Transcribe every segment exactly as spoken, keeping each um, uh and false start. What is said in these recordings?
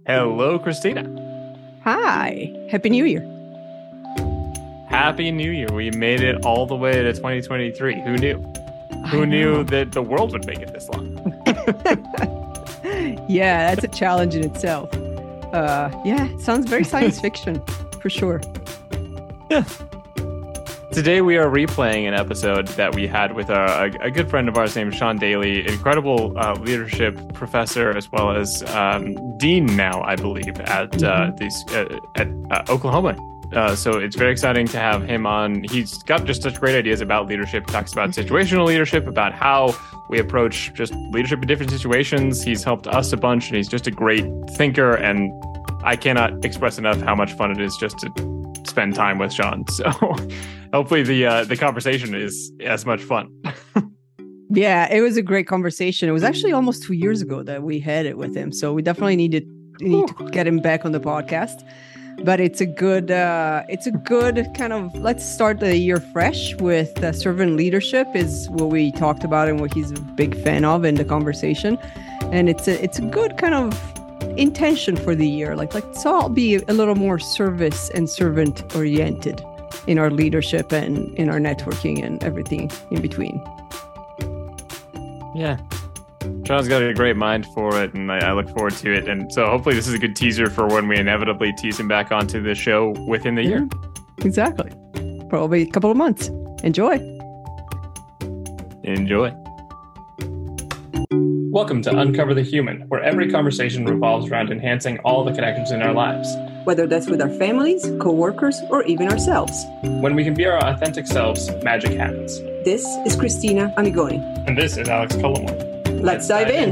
Hello, Christina. Hi. Happy New Year. Happy New Year. We made it all the way to twenty twenty-three. Who knew? I Who know. knew that the world would make it this long? Yeah, that's a challenge in itself. Uh, yeah, it sounds very science fiction, for sure. Yeah. Today we are replaying an episode that we had with a, a, a good friend of ours named Sean Daly, incredible uh, leadership professor as well as um, dean now, I believe, at uh, these uh, at uh, Oklahoma. Uh, so it's very exciting to have him on. He's got just such great ideas about leadership. He talks about situational leadership, about how we approach just leadership in different situations. He's helped us a bunch, and he's just a great thinker. And I cannot express enough how much fun it is just to spend time with Sean. So hopefully the uh, the conversation is as much fun. Yeah, it was a great conversation. It was actually almost two years ago that we had it with him. So we definitely needed need to get him back on the podcast. But it's a good, uh, it's a good kind of, let's start the year fresh with uh, servant leadership is what we talked about and what he's a big fan of in the conversation. And it's a, it's a good kind of intention for the year. Like, let's all be a little more service and servant oriented in our leadership and in our networking and everything in between. Yeah. Sean's got a great mind for it, and I, I look forward to it. And so hopefully this is a good teaser for when we inevitably tease him back onto the show within the year. Exactly. Probably a couple of months. Enjoy. Enjoy. Welcome to Uncover the Human, where every conversation revolves around enhancing all the connections in our lives. Whether that's with our families, coworkers, or even ourselves. When we can be our authentic selves, magic happens. This is Christina Amigoni. And this is Alex Colomore. Let's dive in.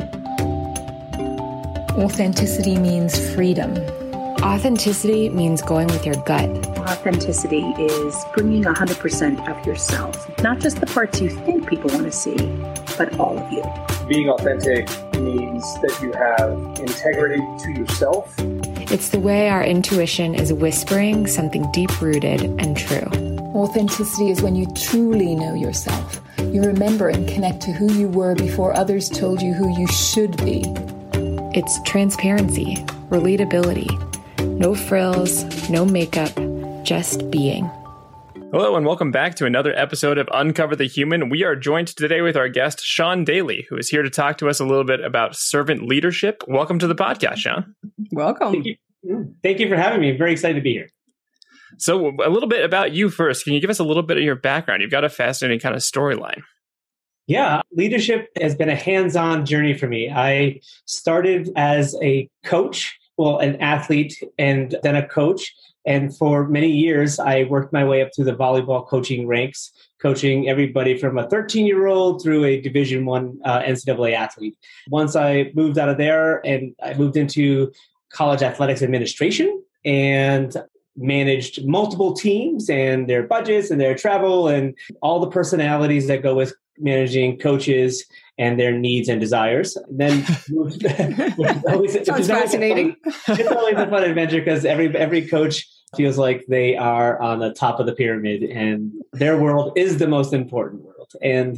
Authenticity means freedom. Authenticity means going with your gut. Authenticity is bringing one hundred percent of yourself, not just the parts you think people want to see, but all of you. Being authentic means that you have integrity to yourself. It's the way our intuition is whispering something deep-rooted and true. Authenticity is when you truly know yourself. You remember and connect to who you were before others told you who you should be. It's transparency, relatability, no frills, no makeup, just being. Hello and welcome back to another episode of Uncover the Human. We are joined today with our guest, Sean Daly, who is here to talk to us a little bit about servant leadership. Welcome to the podcast, Sean. Welcome. Thank you. Thank you for having me. I'm very excited to be here. So a little bit about you first. Can you give us a little bit of your background? You've got a fascinating kind of storyline. Yeah, leadership has been a hands-on journey for me. I started as a coach, well, an athlete, and then a coach. And for many years, I worked my way up through the volleyball coaching ranks, coaching everybody from a thirteen-year-old through a Division One uh, N C double A athlete. Once I moved out of there and I moved into college athletics administration and managed multiple teams and their budgets and their travel and all the personalities that go with managing coaches and their needs and desires. And then moved, which is always, which Sounds is always fascinating. A fun, it's always a fun adventure because every every coach feels like they are on the top of the pyramid and their world is the most important world. And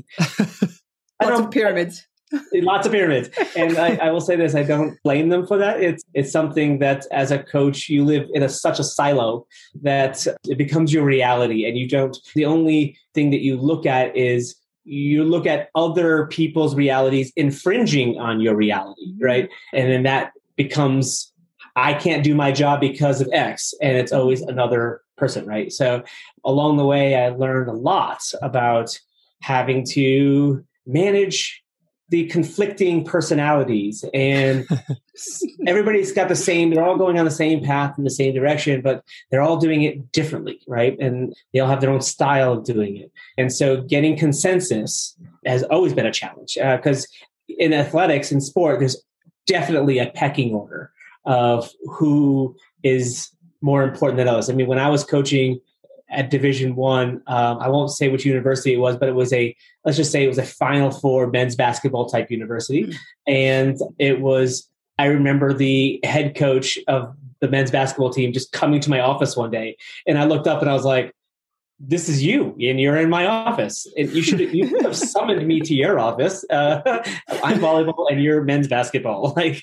I Lots don't, of pyramids. Lots of pyramids. And I, I will say this, I don't blame them for that. It's it's something that as a coach, you live in a, such a silo that it becomes your reality. And you don't, the only thing that you look at is you look at other people's realities infringing on your reality, right? And then that becomes, I can't do my job because of X. And it's always another person, right? So along the way, I learned a lot about having to manage the conflicting personalities, and everybody's got the same, they're all going on the same path in the same direction, but they're all doing it differently, right? And they all have their own style of doing it. And so getting consensus has always been a challenge because uh, in athletics and sport, there's definitely a pecking order of who is more important than others. I mean, when I was coaching at Division One, um, I won't say which university it was, but it was a, let's just say it was a Final Four men's basketball type university. Mm-hmm. And it was, I remember the head coach of the men's basketball team just coming to my office one day. And I looked up and I was like, this is you, and you're in my office. And you should you could have summoned me to your office. Uh, I'm volleyball, and you're men's basketball. Like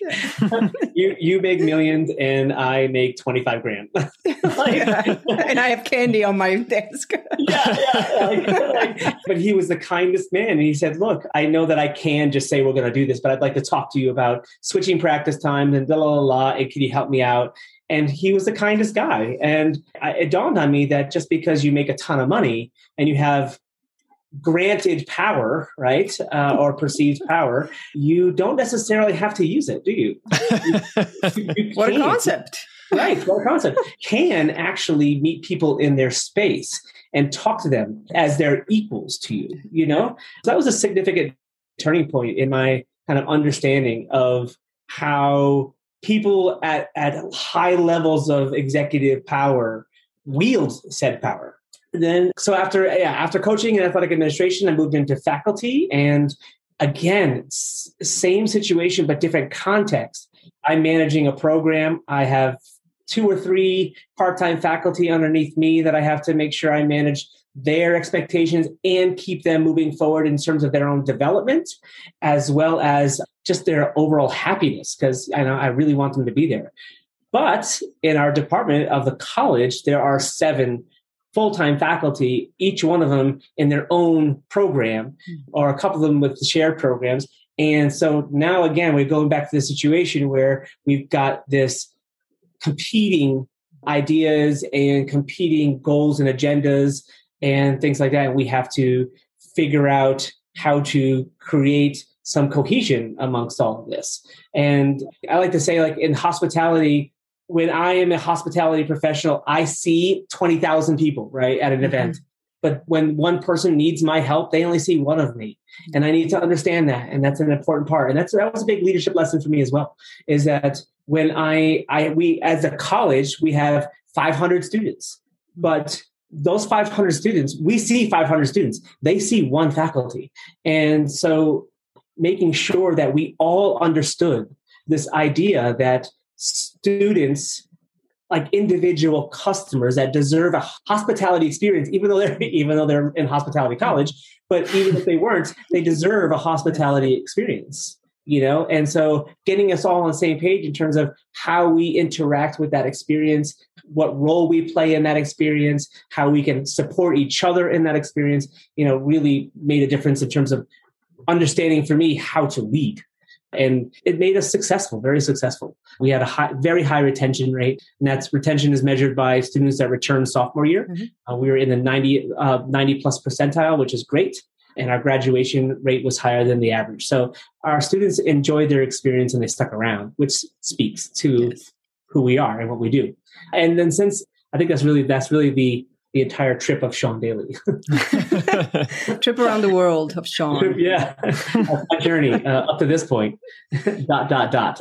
you, you make millions, and I make twenty five grand. Like, and I have candy on my desk. yeah, yeah. Like, like, but he was the kindest man, and he said, "Look, I know that I can just say we're going to do this, but I'd like to talk to you about switching practice times and blah blah blah. And can you help me out?" And he was the kindest guy. And I, it dawned on me that just because you make a ton of money and you have granted power, right, uh, or perceived power, you don't necessarily have to use it, do you? you, you what a concept. Right, what a concept. Can actually meet people in their space and talk to them as their equals to you, you know? So that was a significant turning point in my kind of understanding of how people at, at high levels of executive power wield said power. Then, so after yeah, after coaching and athletic administration, I moved into faculty. And again, s- same situation, but different context. I'm managing a program. I have two or three part-time faculty underneath me that I have to make sure I manage their expectations and keep them moving forward in terms of their own development, as well as just their overall happiness, because I know I really want them to be there. But in our department of the college, there are seven full-time faculty, each one of them in their own program, or a couple of them with shared programs. And so now, again, we're going back to the situation where we've got this competing ideas and competing goals and agendas and things like that. And we have to figure out how to create some cohesion amongst all of this. And I like to say, like in hospitality, when I am a hospitality professional, I see twenty thousand people, right, at an mm-hmm. event. But when one person needs my help, they only see one of me. And I need to understand that. And that's an important part. And that's that was a big leadership lesson for me as well, is that when I, I we as a college, we have five hundred students. But those five hundred students, we see five hundred students. They see one faculty. And so making sure that we all understood this idea that students, like individual customers that deserve a hospitality experience, even though they're even though they're in hospitality college, but even if they weren't, they deserve a hospitality experience, you know? And so getting us all on the same page in terms of how we interact with that experience, what role we play in that experience, how we can support each other in that experience, you know, really made a difference in terms of understanding for me how to lead. And it made us successful, very successful. We had a high, very high retention rate, and that's retention is measured by students that return sophomore year. Mm-hmm. Uh, we were in the ninety, uh, ninety plus percentile, which is great. And our graduation rate was higher than the average. So our students enjoyed their experience and they stuck around, which speaks to yes. who we are and what we do. And then since I think that's really, that's really the, the entire trip of Sean Daly. Trip around the world of Sean. Yeah. My journey uh, up to this point. dot, dot, dot.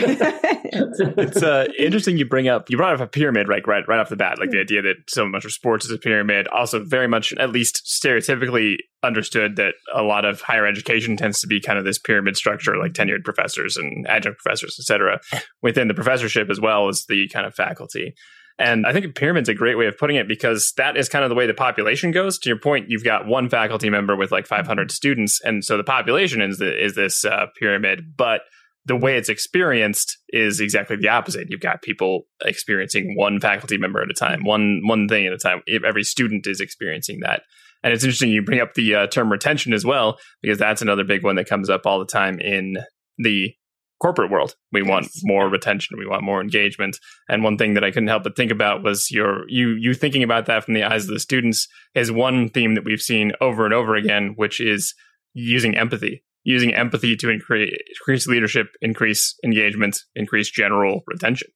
It's uh, interesting you bring up, you brought up a pyramid, right, right, right off the bat, like the idea that so much of sports is a pyramid. Also very much, at least stereotypically understood, that a lot of higher education tends to be kind of this pyramid structure, like tenured professors and adjunct professors, et cetera, within the professorship as well as the kind of faculty. And I think a pyramid's a great way of putting it, because that is kind of the way the population goes. To your point, you've got one faculty member with like five hundred students. And so the population is, the, is this uh, pyramid. But the way it's experienced is exactly the opposite. You've got people experiencing one faculty member at a time, one one thing at a time. Every student is experiencing that. And it's interesting you bring up the uh, term retention as well, because that's another big one that comes up all the time in the corporate world. We yes. want more retention. We want more engagement. And one thing that I couldn't help but think about was your you you thinking about that from the eyes of the students is one theme that we've seen over and over again, which is using empathy. Using empathy to increase, increase leadership, increase engagement, increase general retention.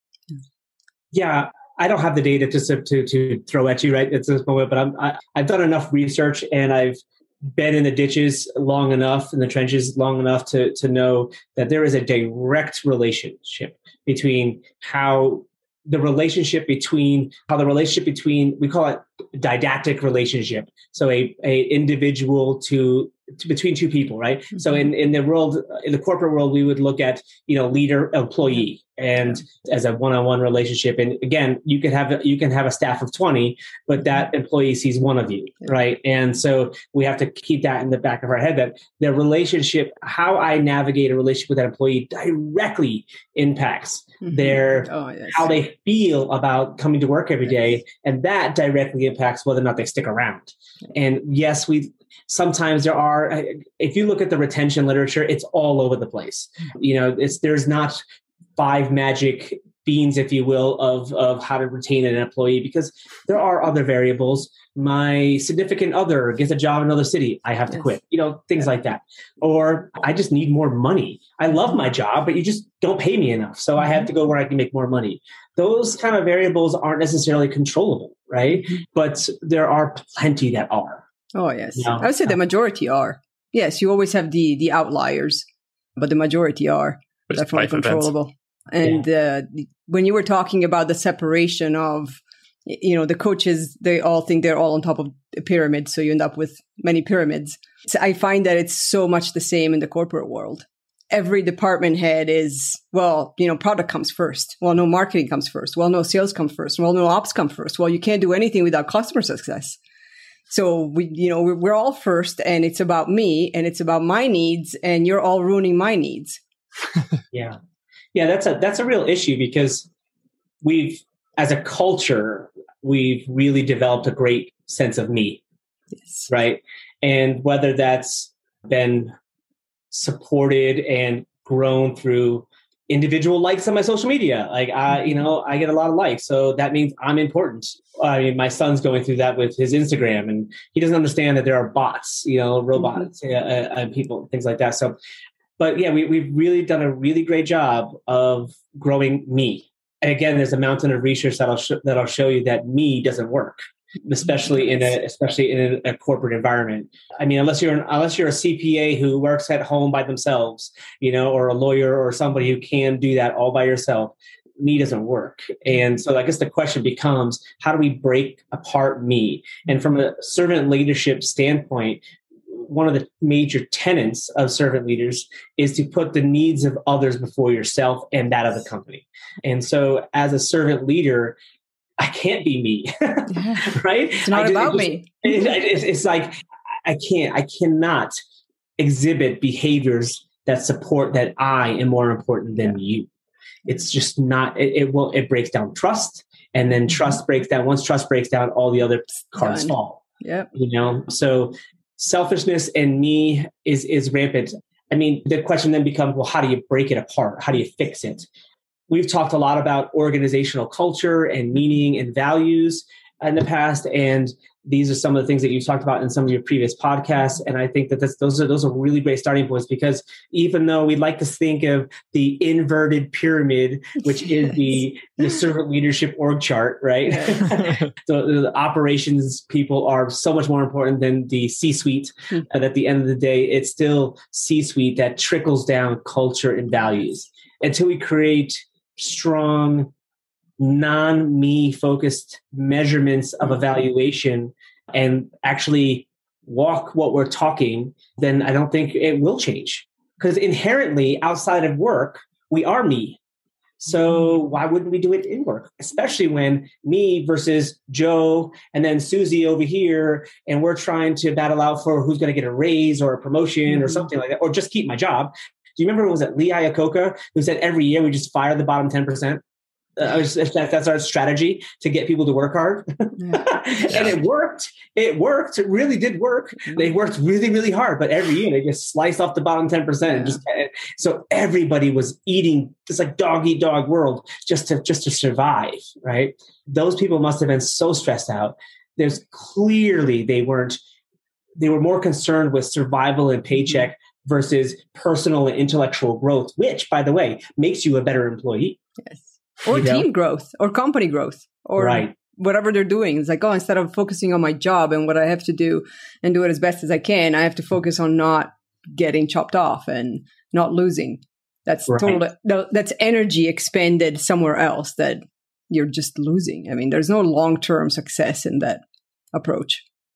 Yeah, I don't have the data to to, to throw at you right at this moment, but I'm, I, I've done enough research and I've been in the ditches long enough, in the trenches long enough to, to know that there is a direct relationship between how the relationship between how the relationship between, we call it didactic relationship. So a, a individual to between two people, right? Mm-hmm. So in, in the world, in the corporate world, we would look at, you know, leader, employee, and as a one-on-one relationship. And again, you could have, you can have a staff of twenty, but that employee sees one of you, right? And so we have to keep that in the back of our head, that the relationship, how I navigate a relationship with that employee directly impacts mm-hmm. their, oh, yes. how they feel about coming to work every day. Yes. And that directly impacts whether or not they stick around. And yes, we, sometimes there are, if you look at the retention literature, it's all over the place. You know, it's, there's not five magic beans, if you will, of, of how to retain an employee, because there are other variables. My significant other gets a job in another city, I have to yes. quit, you know, things like that. Or I just need more money. I love my job, but you just don't pay me enough. So I have to go where I can make more money. Those kind of variables aren't necessarily controllable, right? Mm-hmm. But there are plenty that are. Oh, yes. You know? I would say the majority are. Yes, you always have the the outliers, but the majority are but definitely controllable. Events. And yeah. uh, when you were talking about the separation of, you know, the coaches, they all think they're all on top of a pyramid. So you end up with many pyramids. So I find that it's so much the same in the corporate world. Every department head is, well, you know, product comes first. Well, no, marketing comes first. Well, no, sales comes first. Well, no, ops come first. Well, you can't do anything without customer success. So we, you know, we're, we're all first, and it's about me, and it's about my needs, and you're all ruining my needs. yeah. Yeah, that's a, that's a real issue, because we've, as a culture, we've really developed a great sense of me. Yes. Right. And whether that's been supported and grown through individual likes on my social media. Like I, you know, I get a lot of likes. So that means I'm important. I mean, my son's going through that with his Instagram, and he doesn't understand that there are bots, you know, robots, mm-hmm. uh, and people, things like that. So, but yeah, we, we've really done a really great job of growing me. And again, there's a mountain of research that'll sh- that'll show you that me doesn't work, especially in a especially in a, a corporate environment. I mean, unless you're an, unless you're a C P A who works at home by themselves, you know, or a lawyer or somebody who can do that all by yourself, me doesn't work. And so I guess the question becomes, how do we break apart me? And from a servant leadership standpoint, one of the major tenets of servant leaders is to put the needs of others before yourself and that of the company. And so as a servant leader, I can't be me, yeah. right? It's not just, about it just, me. It, it, it's like, I can't, I cannot exhibit behaviors that support that I am more important than yeah. you. It's just not, it, it will, it breaks down trust, and then trust breaks down. Once trust breaks down, all the other cards Done. fall. Yeah. You know, so selfishness and me is, is rampant. I mean, the question then becomes, well, how do you break it apart? How do you fix it? We've talked a lot about organizational culture and meaning and values in the past, and these are some of the things that you've talked about in some of your previous podcasts. And I think that that's, those are those are really great starting points, because even though we'd like to think of the inverted pyramid, which is the, the servant leadership org chart, right? So the operations people are so much more important than the C-suite. Mm-hmm. And at the end of the day, it's still C-suite that trickles down culture and values. Until we create strong, non-me focused measurements of evaluation and actually walk what we're talking, then I don't think it will change. Because inherently outside of work, we are me. So why wouldn't we do it in work? Especially when me versus Joe and then Susie over here, and we're trying to battle out for who's going to get a raise or a promotion mm-hmm. or something like that, or just keep my job. Do you remember, was it Lee Iacocca who said every year we just fire the bottom ten percent? Uh, that's our strategy to get people to work hard. Yeah. And it worked. It worked. It really did work. They worked really, really hard, but every year they just sliced off the bottom ten percent. And just, so everybody was eating this like dog eat dog world just to, just to survive. Right. Those people must have been so stressed out. There's clearly, they weren't, they were more concerned with survival and paycheck mm-hmm. versus personal and intellectual growth, which, by the way, makes you a better employee. Yes. Or you team know? growth, or company growth, or right. whatever they're doing. It's like, oh, instead of focusing on my job and what I have to do and do it as best as I can, I have to focus on not getting chopped off and not losing. That's right. totally, that's energy expended somewhere else that you're just losing. I mean, there's no long-term success in that approach.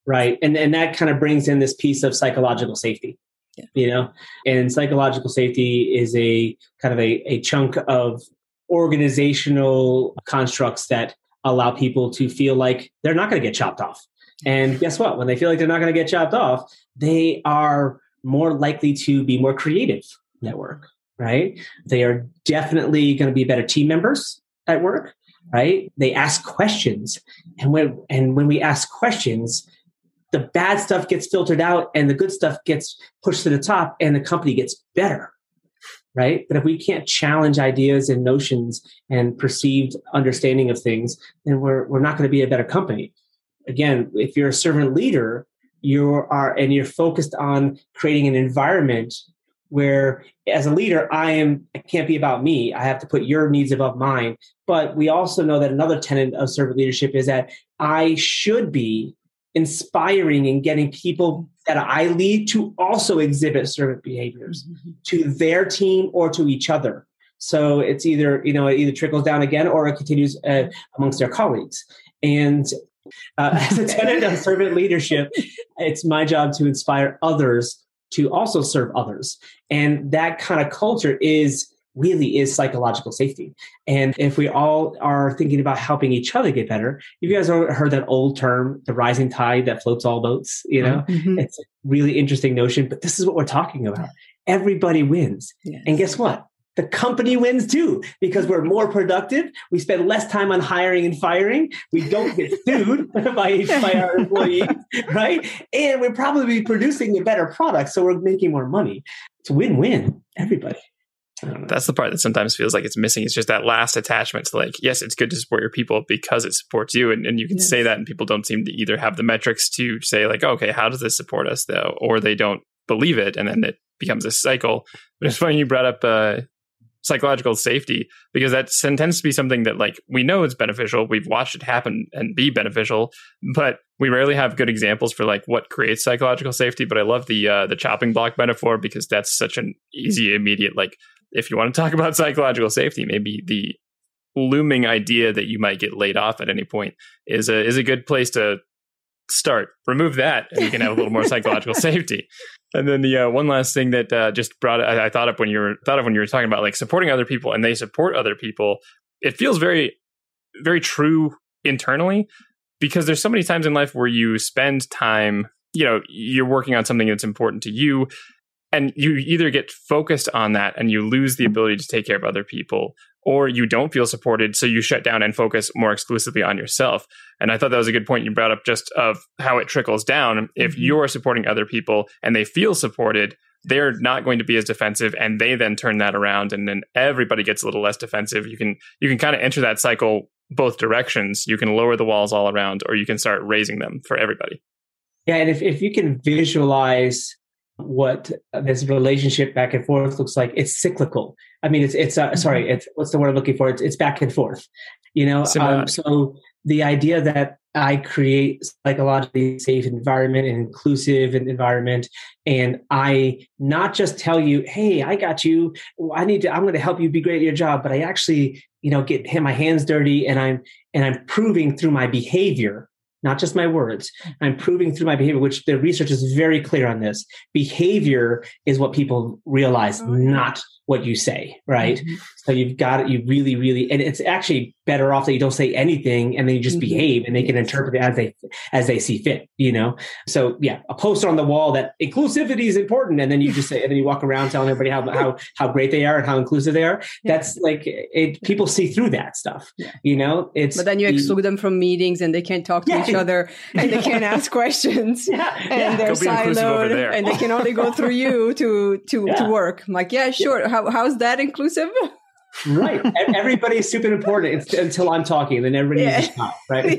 right? And and that kind of brings in this piece of psychological safety, yeah. you know, and psychological safety is a kind of a, a chunk of organizational constructs that allow people to feel like they're not going to get chopped off. And guess what? When they feel like they're not going to get chopped off, they are more likely to be more creative at work, right? They are definitely going to be better team members at work, right? They ask questions. And when, and when we ask questions, the bad stuff gets filtered out and the good stuff gets pushed to the top and the company gets better, right? But if we can't challenge ideas and notions and perceived understanding of things, then we're, we're not going to be a better company. Again, if you're a servant leader, you are, and you're focused on creating an environment where, as a leader, I am, it can't be about me. I have to put your needs above mine. But we also know that another tenet of servant leadership is that I should be inspiring and getting people that I lead to also exhibit servant behaviors mm-hmm. to their team or to each other. So it's either, you know, it either trickles down again or it continues uh, amongst their colleagues. And Uh, as a tenet of servant leadership, it's my job to inspire others to also serve others. And that kind of culture is really is psychological safety. And if we all are thinking about helping each other get better, you guys have heard that old term, the rising tide that floats all boats, you know, mm-hmm. It's a really interesting notion, but this is what we're talking about. Everybody wins. Yes. And guess what? The company wins too, because we're more productive. We spend less time on hiring and firing. We don't get sued by, by our employees, right? And we're probably producing a better product, so we're making more money. It's a win-win, everybody. That's the part that sometimes feels like it's missing. It's just that last attachment to like, yes, it's good to support your people because it supports you. And, and you can yes. say that, and people don't seem to either have the metrics to say like, oh, okay, how does this support us though? Or they don't believe it, and then it becomes a cycle. But it's funny you brought up uh, psychological safety, because that tends to be something that like we know is beneficial. We've watched it happen and be beneficial, but we rarely have good examples for like what creates psychological safety. But I love the uh, the chopping block metaphor, because that's such an easy, immediate, like if you want to talk about psychological safety, maybe the looming idea that you might get laid off at any point is a is a good place to start. Remove that, and you can have a little more psychological safety. And then the uh, one last thing that uh, just brought I, I thought up when you were thought of when you were talking about like supporting other people, and they support other people. It feels very, very true internally, because there's so many times in life where you spend time, you know, you're working on something that's important to you, and you either get focused on that and you lose the ability to take care of other people, or you don't feel supported, so you shut down and focus more exclusively on yourself. And I thought that was a good point you brought up, just of how it trickles down. If mm-hmm. you're supporting other people and they feel supported, they're not going to be as defensive, and they then turn that around, and then everybody gets a little less defensive. You can you can kind of enter that cycle both directions. You can lower the walls all around, or you can start raising them for everybody. Yeah, and if, if you can visualize what this relationship back and forth looks like, it's cyclical. I mean, it's it's uh, sorry, it's what's the word I'm looking for? It's it's back and forth. You know, um, so the idea that I create psychologically safe environment and inclusive environment, and I not just tell you, hey, I got you. I need to. I'm going to help you be great at your job, but I actually, you know, get my hands dirty, and I'm and I'm proving through my behavior. Not just my words. I'm proving through my behavior, which the research is very clear on this. Behavior is what people realize, oh, yeah. not what you say, right? Mm-hmm. So you've got it, you really, really, and it's actually better off that you don't say anything and then you just mm-hmm. behave, and they can interpret it as they, as they see fit, you know? So yeah, a poster on the wall that inclusivity is important. And then you just say, and then you walk around telling everybody how, how, how great they are and how inclusive they are. Yeah. That's like, it, people see through that stuff, yeah. you know, it's, but then you exclude them from meetings, and they can't talk to yeah. each other, and they can't ask questions, yeah. and yeah. they're siloed, and they can only go through you to, to, yeah. to work. I'm like, yeah, sure. Yeah. How, how's that inclusive? Right. Everybody's super important it's, until I'm talking, then everybody yeah. needs to stop, right?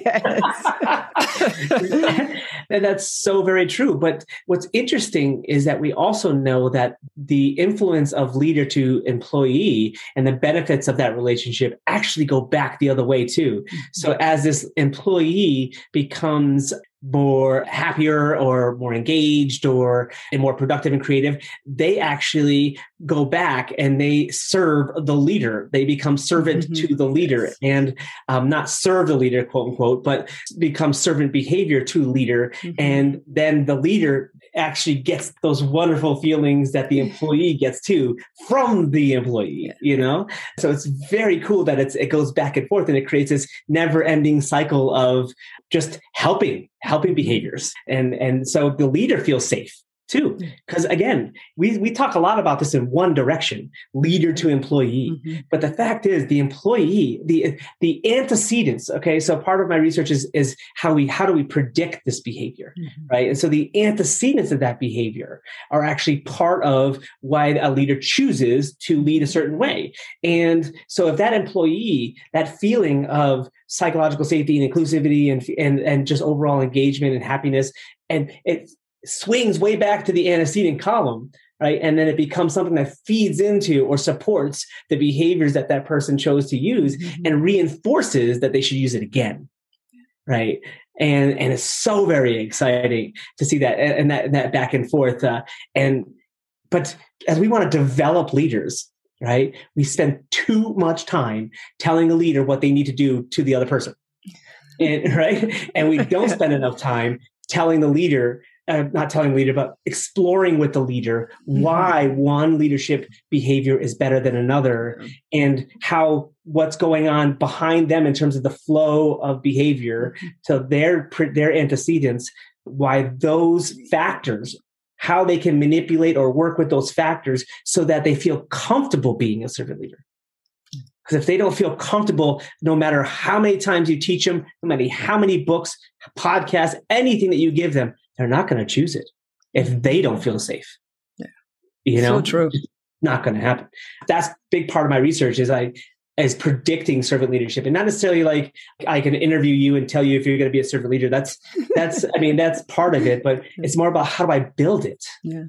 Yes. And that's so very true. But what's interesting is that we also know that the influence of leader to employee and the benefits of that relationship actually go back the other way too. So as this employee becomes more happier or more engaged or and more productive and creative, they actually go back and they serve the leader. They become servant mm-hmm. to the leader and um, not serve the leader, quote unquote, but become servant behavior to leader. Mm-hmm. And then the leader actually gets those wonderful feelings that the employee gets too from the employee, you know? So it's very cool that it's, it goes back and forth and it creates this never ending cycle of just helping, helping behaviors. And, and so the leader feels safe too. Because again, we, we talk a lot about this in one direction, leader to employee. Mm-hmm. But the fact is the employee, the, the antecedents. Okay. So part of my research is, is how we, how do we predict this behavior? Mm-hmm. Right. And so the antecedents of that behavior are actually part of why a leader chooses to lead a certain way. And so if that employee, that feeling of psychological safety and inclusivity and, and, and just overall engagement and happiness, and it swings way back to the antecedent column, right? And then it becomes something that feeds into or supports the behaviors that that person chose to use mm-hmm. and reinforces that they should use it again, right? And and it's so very exciting to see that and, and that that back and forth. Uh, and but as we want to develop leaders, right? We spend too much time telling a leader what they need to do to the other person, and right? And we don't spend enough time telling the leader. Uh, not telling the leader, but exploring with the leader why mm-hmm. one leadership behavior is better than another and how what's going on behind them in terms of the flow of behavior to their, their antecedents, why those factors, how they can manipulate or work with those factors so that they feel comfortable being a servant leader. Because if they don't feel comfortable, no matter how many times you teach them, no matter how many books, podcasts, anything that you give them, they're not going to choose it if they don't feel safe. Yeah, you know, so true. It's not going to happen. That's a big part of my research is I is predicting servant leadership, and not necessarily like I can interview you and tell you if you're going to be a servant leader. That's that's I mean that's part of it, but it's more about how do I build it. Yeah,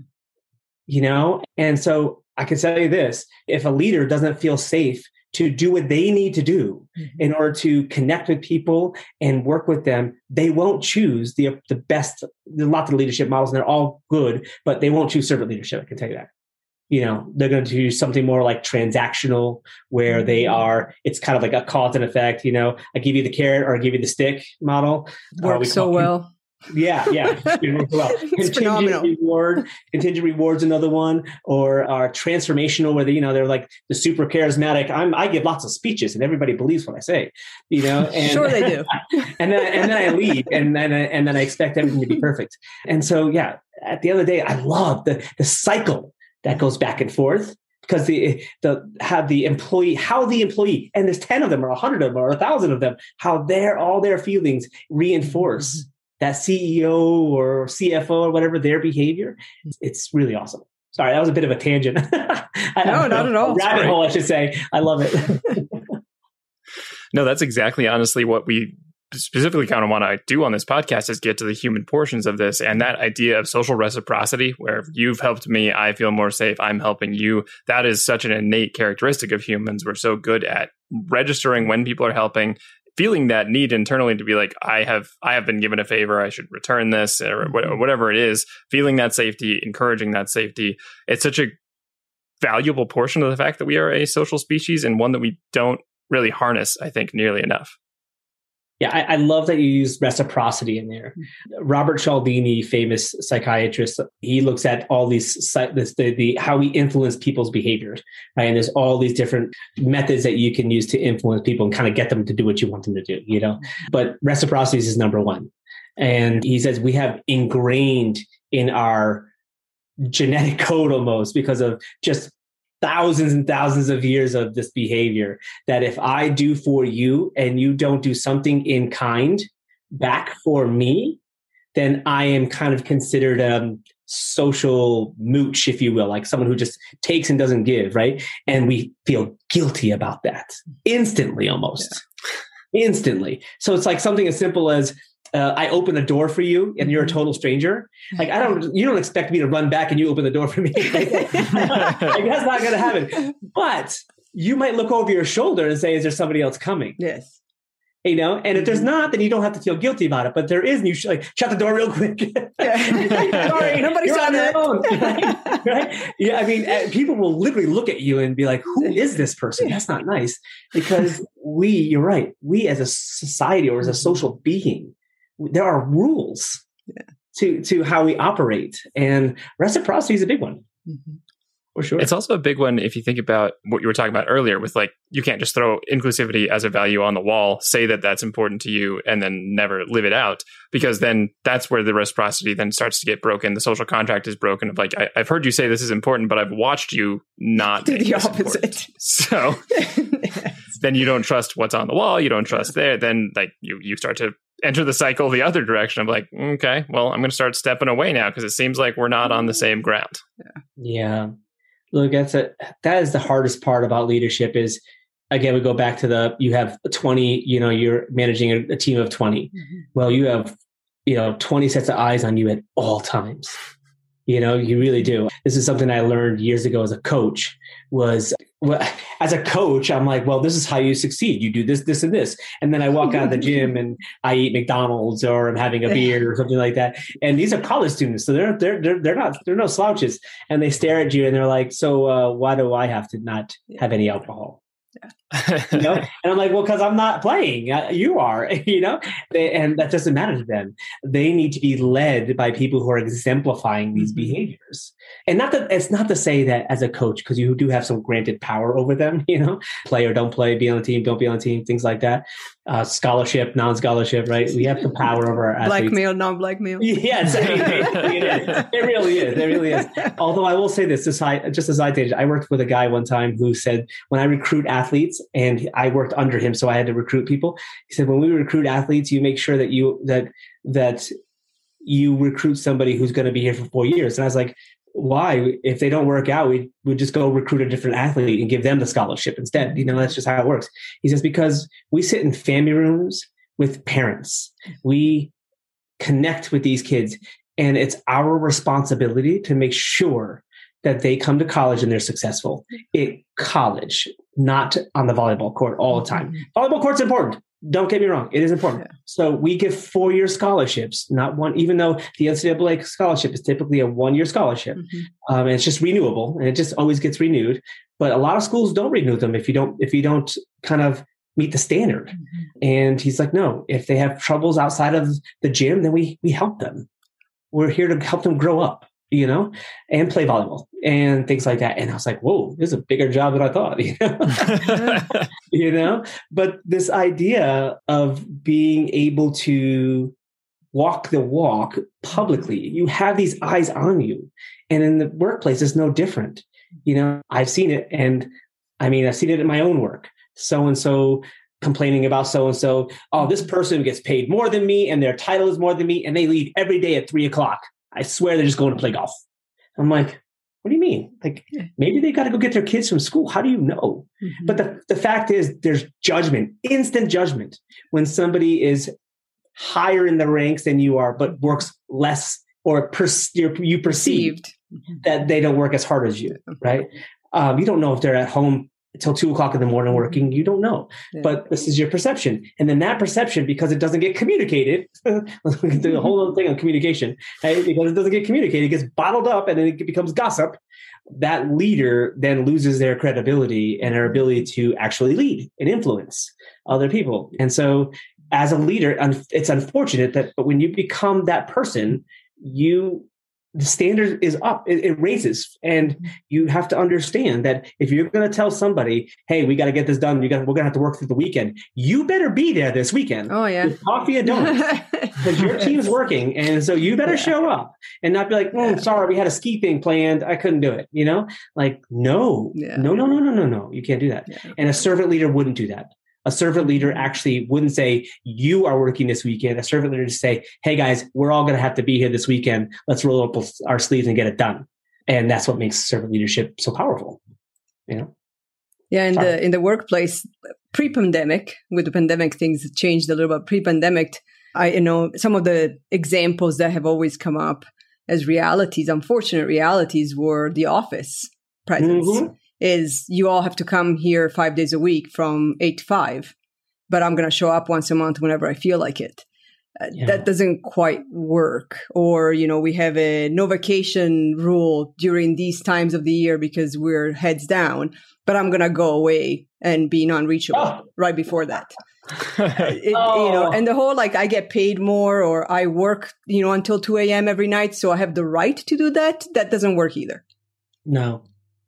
you know, and so I can tell you this: if a leader doesn't feel safe to do what they need to do mm-hmm. in order to connect with people and work with them, they won't choose the the best. There's lots of leadership models, and they're all good, but they won't choose servant leadership. I can tell you that. You know, they're going to choose something more like transactional, where they are. It's kind of like a cause and effect. You know, I give you the carrot or I give you the stick model. Works uh, so well. Yeah, yeah. Well, contingent phenomenal. reward, contingent reward's another one, or uh, transformational, where they, you know, they're like the super charismatic. I'm I give lots of speeches and everybody believes what I say, you know. And, sure they do. and then and then I leave, and then I, and then I expect everything to be perfect. And so, yeah, at the end of the day, I love the the cycle that goes back and forth. Because the the how the employee how the employee and there's ten of them or a hundred of them or a thousand of them, how their all their feelings reinforce mm-hmm. that C E O or C F O or whatever their behavior. It's really awesome. Sorry, that was a bit of a tangent. No, not at all. Rabbit hole, I should say. I love it. No, that's exactly honestly what we specifically kind of want to do on this podcast is get to the human portions of this. And that idea of social reciprocity, where you've helped me, I feel more safe, I'm helping you. That is such an innate characteristic of humans. We're so good at registering when people are helping, feeling that need internally to be like, I have, I have been given a favor, I should return this, or whatever it is, feeling that safety, encouraging that safety. It's such a valuable portion of the fact that we are a social species, and one that we don't really harness, I think, nearly enough. Yeah, I, I love that you use reciprocity in there. Robert Cialdini, famous psychiatrist, he looks at all these this, the, the how we influence people's behaviors, right? And there's all these different methods that you can use to influence people and kind of get them to do what you want them to do, you know. But reciprocity is number one, and he says we have ingrained in our genetic code almost because of just thousands and thousands of years of this behavior, that if I do for you and you don't do something in kind back for me, then I am kind of considered a social mooch, if you will, like someone who just takes and doesn't give, right? And we feel guilty about that instantly, almost yeah. instantly. So it's like something as simple as, Uh, I open the door for you and you're a total stranger. Like, I don't, you don't expect me to run back and you open the door for me. Like, that's not going to happen. But you might look over your shoulder and say, is there somebody else coming? Yes. You know, and if there's not, then you don't have to feel guilty about it. But there is, and you should like shut the door real quick. Sorry, nobody saw that. Own, right? Right? Yeah, I mean, people will literally look at you and be like, "Who is this person?" That's not nice, because we, you're right, we as a society or as a social being, there are rules yeah. to to how we operate, and reciprocity is a big one. Mm-hmm. For sure. It's also a big one if you think about what you were talking about earlier with like, you can't just throw inclusivity as a value on the wall, say that that's important to you, and then never live it out, because then that's where the reciprocity then starts to get broken. The social contract is broken of like, I, I've heard you say this is important, but I've watched you not do the opposite. Important. So yes. Then you don't trust what's on the wall. You don't trust there. Then like you, you start to enter the cycle the other direction of like, okay, well, I'm going to start stepping away now because it seems like we're not on the same ground. Yeah. Yeah. Look, that's a, that is the hardest part about leadership is, again, we go back to the, you have twenty, you know, you're managing a, a team of twenty. Mm-hmm. Well, you have, you know, twenty sets of eyes on you at all times. You know, you really do. This is something I learned years ago as a coach was, well, as a coach, I'm like, well, this is how you succeed. You do this, this, and this. And then I walk out of the gym and I eat McDonald's or I'm having a beer or something like that. And these are college students. So they're, they're, they're, they're not, they're no slouches. And they stare at you and they're like, so uh, why do I have to not have any alcohol? Yeah. You know? And I'm like, well, because I'm not playing. Uh, you are, you know, they, and that doesn't matter to them. They need to be led by people who are exemplifying these mm-hmm. behaviors. And not that it's not to say that as a coach, because you do have some granted power over them, you know, play or don't play, be on the team, don't be on the team, things like that. Uh, scholarship, non-scholarship, right? We have some power over our athletes. Blackmail, non-blackmail. Yes, I mean, it, it, is. It really is. It really is. Although I will say this, just as I did, I worked with a guy one time who said, when I recruit athletes, and I worked under him, so I had to recruit people. He said, when we recruit athletes, you make sure that you that that you recruit somebody who's going to be here for four years. And I was like, why? If they don't work out, we would just go recruit a different athlete and give them the scholarship instead. You know, that's just how it works. He says, because we sit in family rooms with parents, we connect with these kids, and it's our responsibility to make sure that they come to college and they're successful at college, not on the volleyball court all the time. Mm-hmm. Volleyball court's important. Don't get me wrong. It is important. Yeah. So we give four-year scholarships, not one, even though the N C double A scholarship is typically a one-year scholarship. Mm-hmm. Um, and it's just renewable and it just always gets renewed. But a lot of schools don't renew them if you don't, if you don't kind of meet the standard. Mm-hmm. And he's like, no, if they have troubles outside of the gym, then we, we help them. We're here to help them grow up, you know, and play volleyball and things like that. And I was like, whoa, this is a bigger job than I thought, you know? You know, but this idea of being able to walk the walk publicly, you have these eyes on you. And in the workplace, it's no different. You know, I've seen it. And I mean, I've seen it in my own work. So-and-so complaining about so-and-so, oh, this person gets paid more than me and their title is more than me. And they leave every day at three o'clock. I swear they're just going to play golf. I'm like, what do you mean? Like, maybe they got to go get their kids from school. How do you know? Mm-hmm. But the, the fact is there's judgment, instant judgment when somebody is higher in the ranks than you are, but works less or per, you perceive that they don't work as hard as you, right? Um, you don't know if they're at home until two o'clock in the morning working. You don't know, yeah. But this is your perception. And then that perception, because it doesn't get communicated, let's do a whole other thing on communication, right? Because it doesn't get communicated, it gets bottled up and then it becomes gossip. That leader then loses their credibility and their ability to actually lead and influence other people. And so as a leader, it's unfortunate that but when you become that person, you the standard is up, it, it raises. And you have to understand that if you're going to tell somebody, hey, we got to get this done, you got, we're going to have to work through the weekend, you better be there this weekend. Oh, yeah. With coffee and donuts. Because your team's working. And so you better yeah. show up and not be like, oh, yeah. sorry, we had a ski thing planned, I couldn't do it. You know, like, no, yeah. no, no, no, no, no, no. You can't do that. Yeah. And a servant leader wouldn't do that. A servant leader actually wouldn't say, you are working this weekend. A servant leader would say, hey guys, we're all going to have to be here this weekend. Let's roll up our sleeves and get it done. And that's what makes servant leadership so powerful. You know? Yeah. In Sorry. the, in the workplace, pre-pandemic, with the pandemic, things changed a little bit. Pre-pandemic, I, you know, some of the examples that have always come up as realities, unfortunate realities, were the office presence. Mm-hmm. Is you all have to come here five days a week from eight to five. but I'm going to show up once a month whenever I feel like it. Uh, Yeah. That doesn't quite work. Or, you know, we have a no vacation rule during these times of the year because we're heads down, but I'm going to go away and be non-reachable Oh. right before that. It, Oh. You know, and the whole like I get paid more or I work, you know, until two a.m. every night, so I have the right to do that. That doesn't work either. No,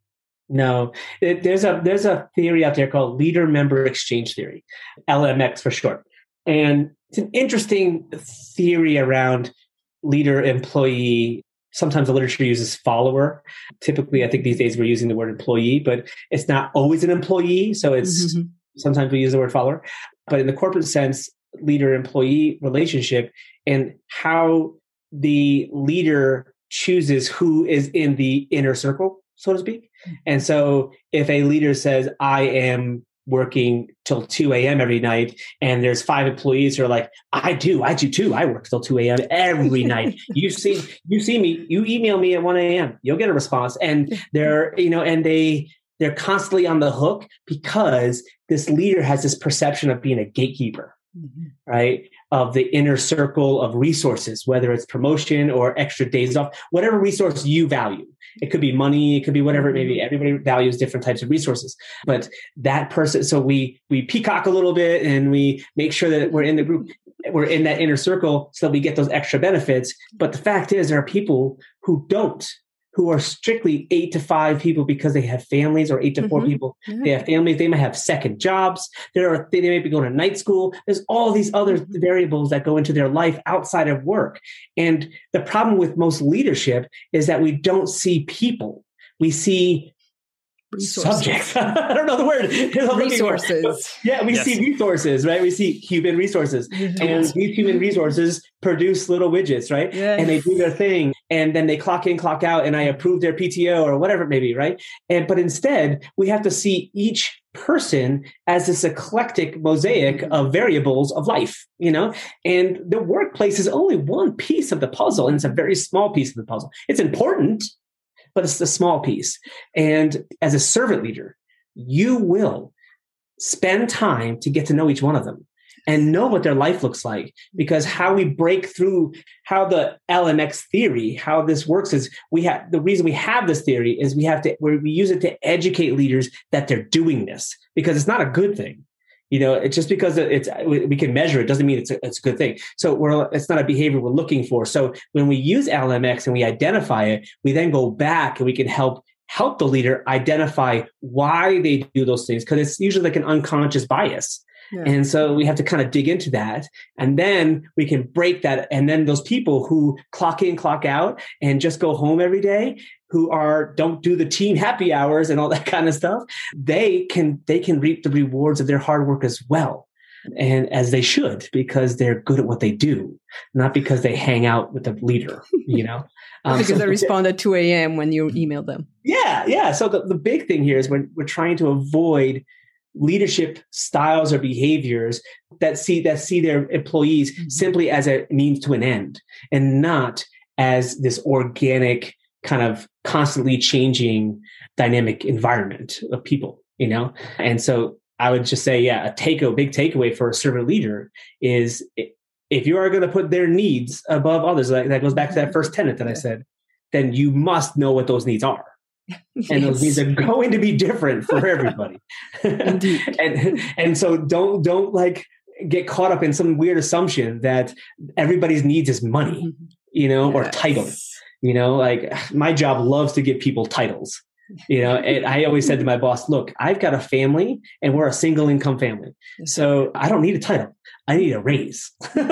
no. It, there's a there's a theory out there called leader member exchange theory, L M X for short, and it's an interesting theory around leader employee. Sometimes the literature uses follower. Typically, I think these days we're using the word employee, but it's not always an employee. So it's Mm-hmm. sometimes we use the word follower. But in the corporate sense, leader employee relationship and how the leader chooses who is in the inner circle, so to speak. And so if a leader says, I am working till two a.m. every night, and there's five employees who are like, I do, I do too. I work till two a.m. every night. You see, you see me, you email me at one a.m. You'll get a response. And they're, you know, and they, they're constantly on the hook because this leader has this perception of being a gatekeeper, mm-hmm. right? Of the inner circle of resources, whether it's promotion or extra days off, whatever resource you value. It could be money, it could be whatever it may be. Everybody values different types of resources. But that person, so we we peacock a little bit and we make sure that we're in the group, we're in that inner circle so that we get those extra benefits. But the fact is, there are people who don't, who are strictly eight to five people because they have families, or eight to four mm-hmm. people. Mm-hmm. They have families. They might have second jobs. There are, they may be going to night school. There's all these other mm-hmm. variables that go into their life outside of work. And the problem with most leadership is that we don't see people. We see resources. Subjects. I don't know the word. Resources. Yeah, we yes. see resources, right? We see human resources. Mm-hmm. And these human resources produce little widgets, right? Yes. And they do their thing. And then they clock in, clock out, and I approve their P T O or whatever it may be, right? And but instead, we have to see each person as this eclectic mosaic of variables of life, you know? And the workplace is only one piece of the puzzle, and it's a very small piece of the puzzle. It's important, but it's a small piece. And as a servant leader, you will spend time to get to know each one of them and know what their life looks like. Because how we break through, how the L M X theory, how this works is we have, the reason we have this theory is we have to, we use it to educate leaders that they're doing this, because it's not a good thing. You know, it's just because it's, we can measure it doesn't mean it's a, it's a good thing. So we're, it's not a behavior we're looking for. So when we use L M X and we identify it, we then go back and we can help help the leader identify why they do those things, because it's usually like an unconscious bias. Yeah. And so we have to kind of dig into that, and then we can break that. And then those people who clock in, clock out, and just go home every day, who are don't do the team happy hours and all that kind of stuff, they can they can reap the rewards of their hard work as well, and as they should, because they're good at what they do, not because they hang out with the leader. You know, um, because so they respond at two a.m. when you email them. Yeah, yeah. So the, the big thing here is when we're trying to avoid leadership styles or behaviors that see that see their employees mm-hmm. simply as a means to an end, and not as this organic kind of constantly changing dynamic environment of people, you know? And so I would just say, yeah, a take a big takeaway for a servant leader is if you are going to put their needs above others, like that goes back to that first tenet that I said, then you must know what those needs are. Yes. And those needs are going to be different for everybody. and and so don't don't like get caught up in some weird assumption that everybody's needs is money, you know, yes. or title. You know, like my job loves to give people titles. You know, and I always said to my boss, look, I've got a family and we're a single income family. So I don't need a title. I need a raise. Like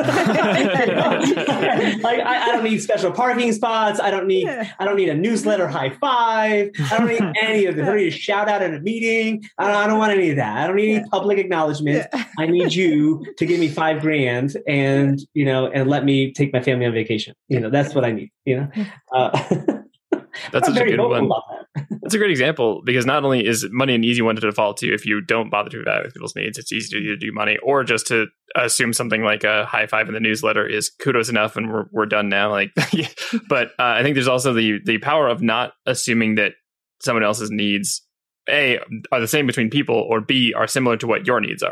I, I don't need special parking spots. I don't need yeah. I don't need a newsletter high five. I don't need any of this. I don't need a shout out at a meeting. I don't, I don't want any of that. I don't need any public acknowledgement. Yeah. I need you to give me five grand and, you know, and let me take my family on vacation. You know, that's what I need, you know? Uh, That's such a good one. That's a great example, because not only is money an easy one to default to if you don't bother to evaluate people's needs, it's easy to either do money or just to assume something like a high five in the newsletter is kudos enough and we're we're done now. Like, but uh, I think there's also the the power of not assuming that someone else's needs A are the same between people, or B are similar to what your needs are.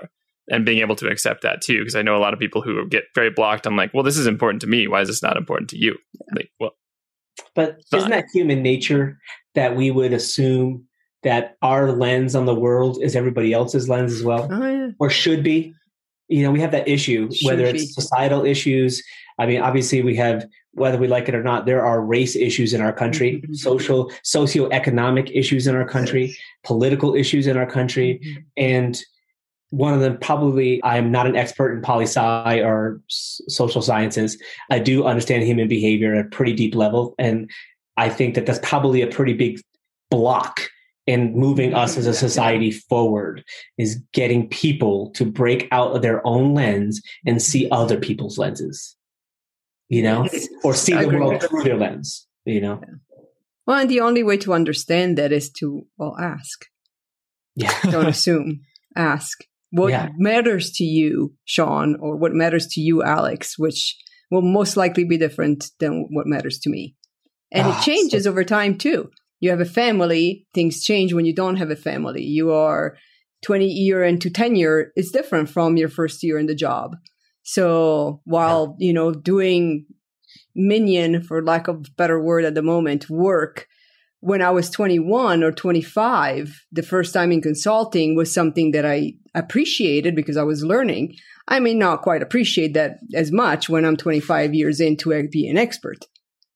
and being able to accept that too. Because I know a lot of people who get very blocked on like, well, this is important to me. Why is this not important to you? Like, well, but isn't that human nature that we would assume that our lens on the world is everybody else's lens as well, Oh, yeah. or should be? You know, we have that issue, Should whether be. it's societal issues. I mean, obviously we have, whether we like it or not, there are race issues in our country, Mhm. social, socioeconomic issues in our country, political issues in our country. Mhm. And one of them, probably, I'm not an expert in poli-sci or s- social sciences. I do understand human behavior at a pretty deep level. And I think that that's probably a pretty big block in moving us as a society forward, is getting people to break out of their own lens and see other people's lenses, you know, Yes. or see I the agree. world through their lens, you know? Well, and the only way to understand that is to, well, ask. Yeah. Don't assume. Ask. What Yeah. matters to you, Sean, or what matters to you, Alex, which will most likely be different than what matters to me. And Ah, it changes over time too. You have a family, things change when you don't have a family. You are twenty year into tenure, it's different from your first year in the job. So while, you know, doing minion, for lack of a better word at the moment, work, when I was twenty-one or twenty-five, the first time in consulting was something that I appreciated because I was learning. I may not quite appreciate that as much when I'm twenty-five years into being an expert.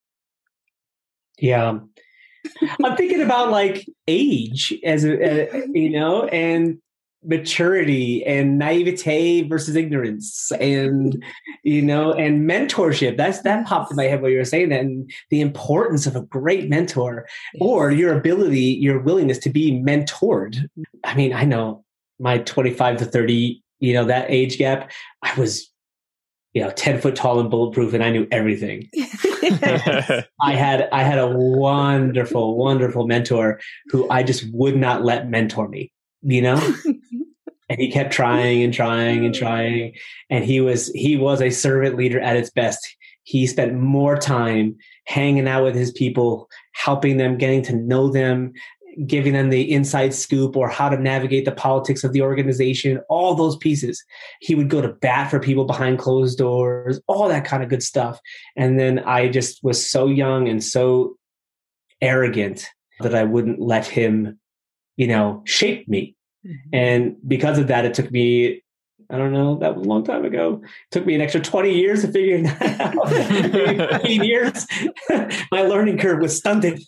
Yeah. I'm thinking about like age as a, a you know, and maturity and naivete versus ignorance, and you know, and mentorship. That's that popped in my head while you were saying that, and the importance of a great mentor, or your ability, your willingness to be mentored. I mean, I know my twenty-five to thirty, you know, that age gap, I was, you know, ten foot tall and bulletproof, and I knew everything. I had I had a wonderful, wonderful mentor who I just would not let mentor me, you know? And he kept trying and trying and trying. And he was he was a servant leader at its best. He spent more time hanging out with his people, helping them, getting to know them, giving them the inside scoop or how to navigate the politics of the organization, all those pieces. He would go to bat for people behind closed doors, all that kind of good stuff. And then I just was so young and so arrogant that I wouldn't let him, you know, shape me. Mm-hmm. And because of that, it took me, I don't know, that was a long time ago. It took me an extra twenty years to figure that out. Maybe fifteen years. My learning curve was stunted.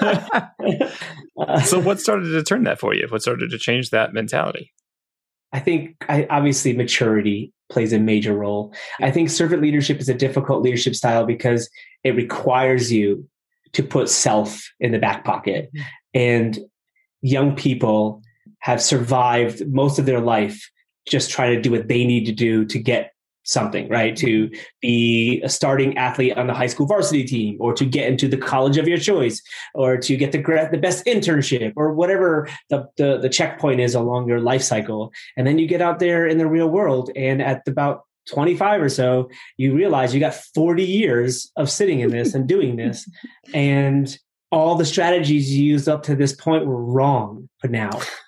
So what started to turn that for you? What started to change that mentality? I think I, obviously maturity plays a major role. I think servant leadership is a difficult leadership style because it requires you to put self in the back pocket. And young people have survived most of their life just trying to do what they need to do to get something, right? To be a starting athlete on the high school varsity team, or to get into the college of your choice, or to get the the best internship, or whatever the, the, the checkpoint is along your life cycle. And then you get out there in the real world, and at about twenty-five or so, you realize you got forty years of sitting in this and doing this. And all the strategies you used up to this point were wrong for now.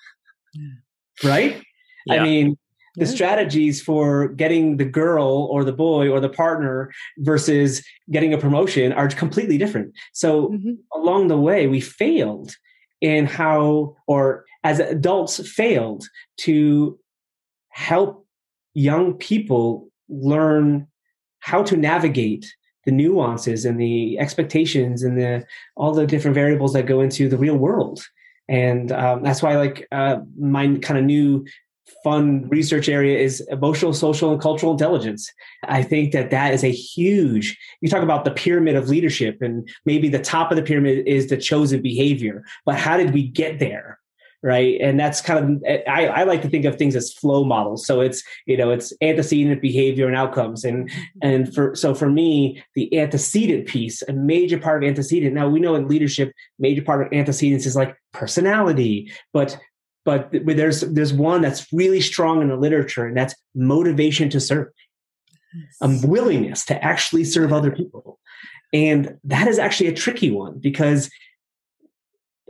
Right? Yeah. I mean, the strategies for getting the girl or the boy or the partner versus getting a promotion are completely different. So mm-hmm. along the way, we failed in how, or as adults failed to help young people learn how to navigate the nuances and the expectations and the all the different variables that go into the real world. And um, that's why, like, uh, my kind of new fun research area is emotional, social, and cultural intelligence. I think that that is a huge, you talk about the pyramid of leadership, and maybe the top of the pyramid is the chosen behavior, but how did we get there? Right. And that's kind of, I, I like to think of things as flow models. So it's, you know, it's antecedent behavior and outcomes. And, and for, so for me, the antecedent piece, a major part of antecedent. Now we know in leadership, major part of antecedents is like personality, but, but there's, there's one that's really strong in the literature, and that's motivation to serve, a willingness to actually serve other people. And that is actually a tricky one, because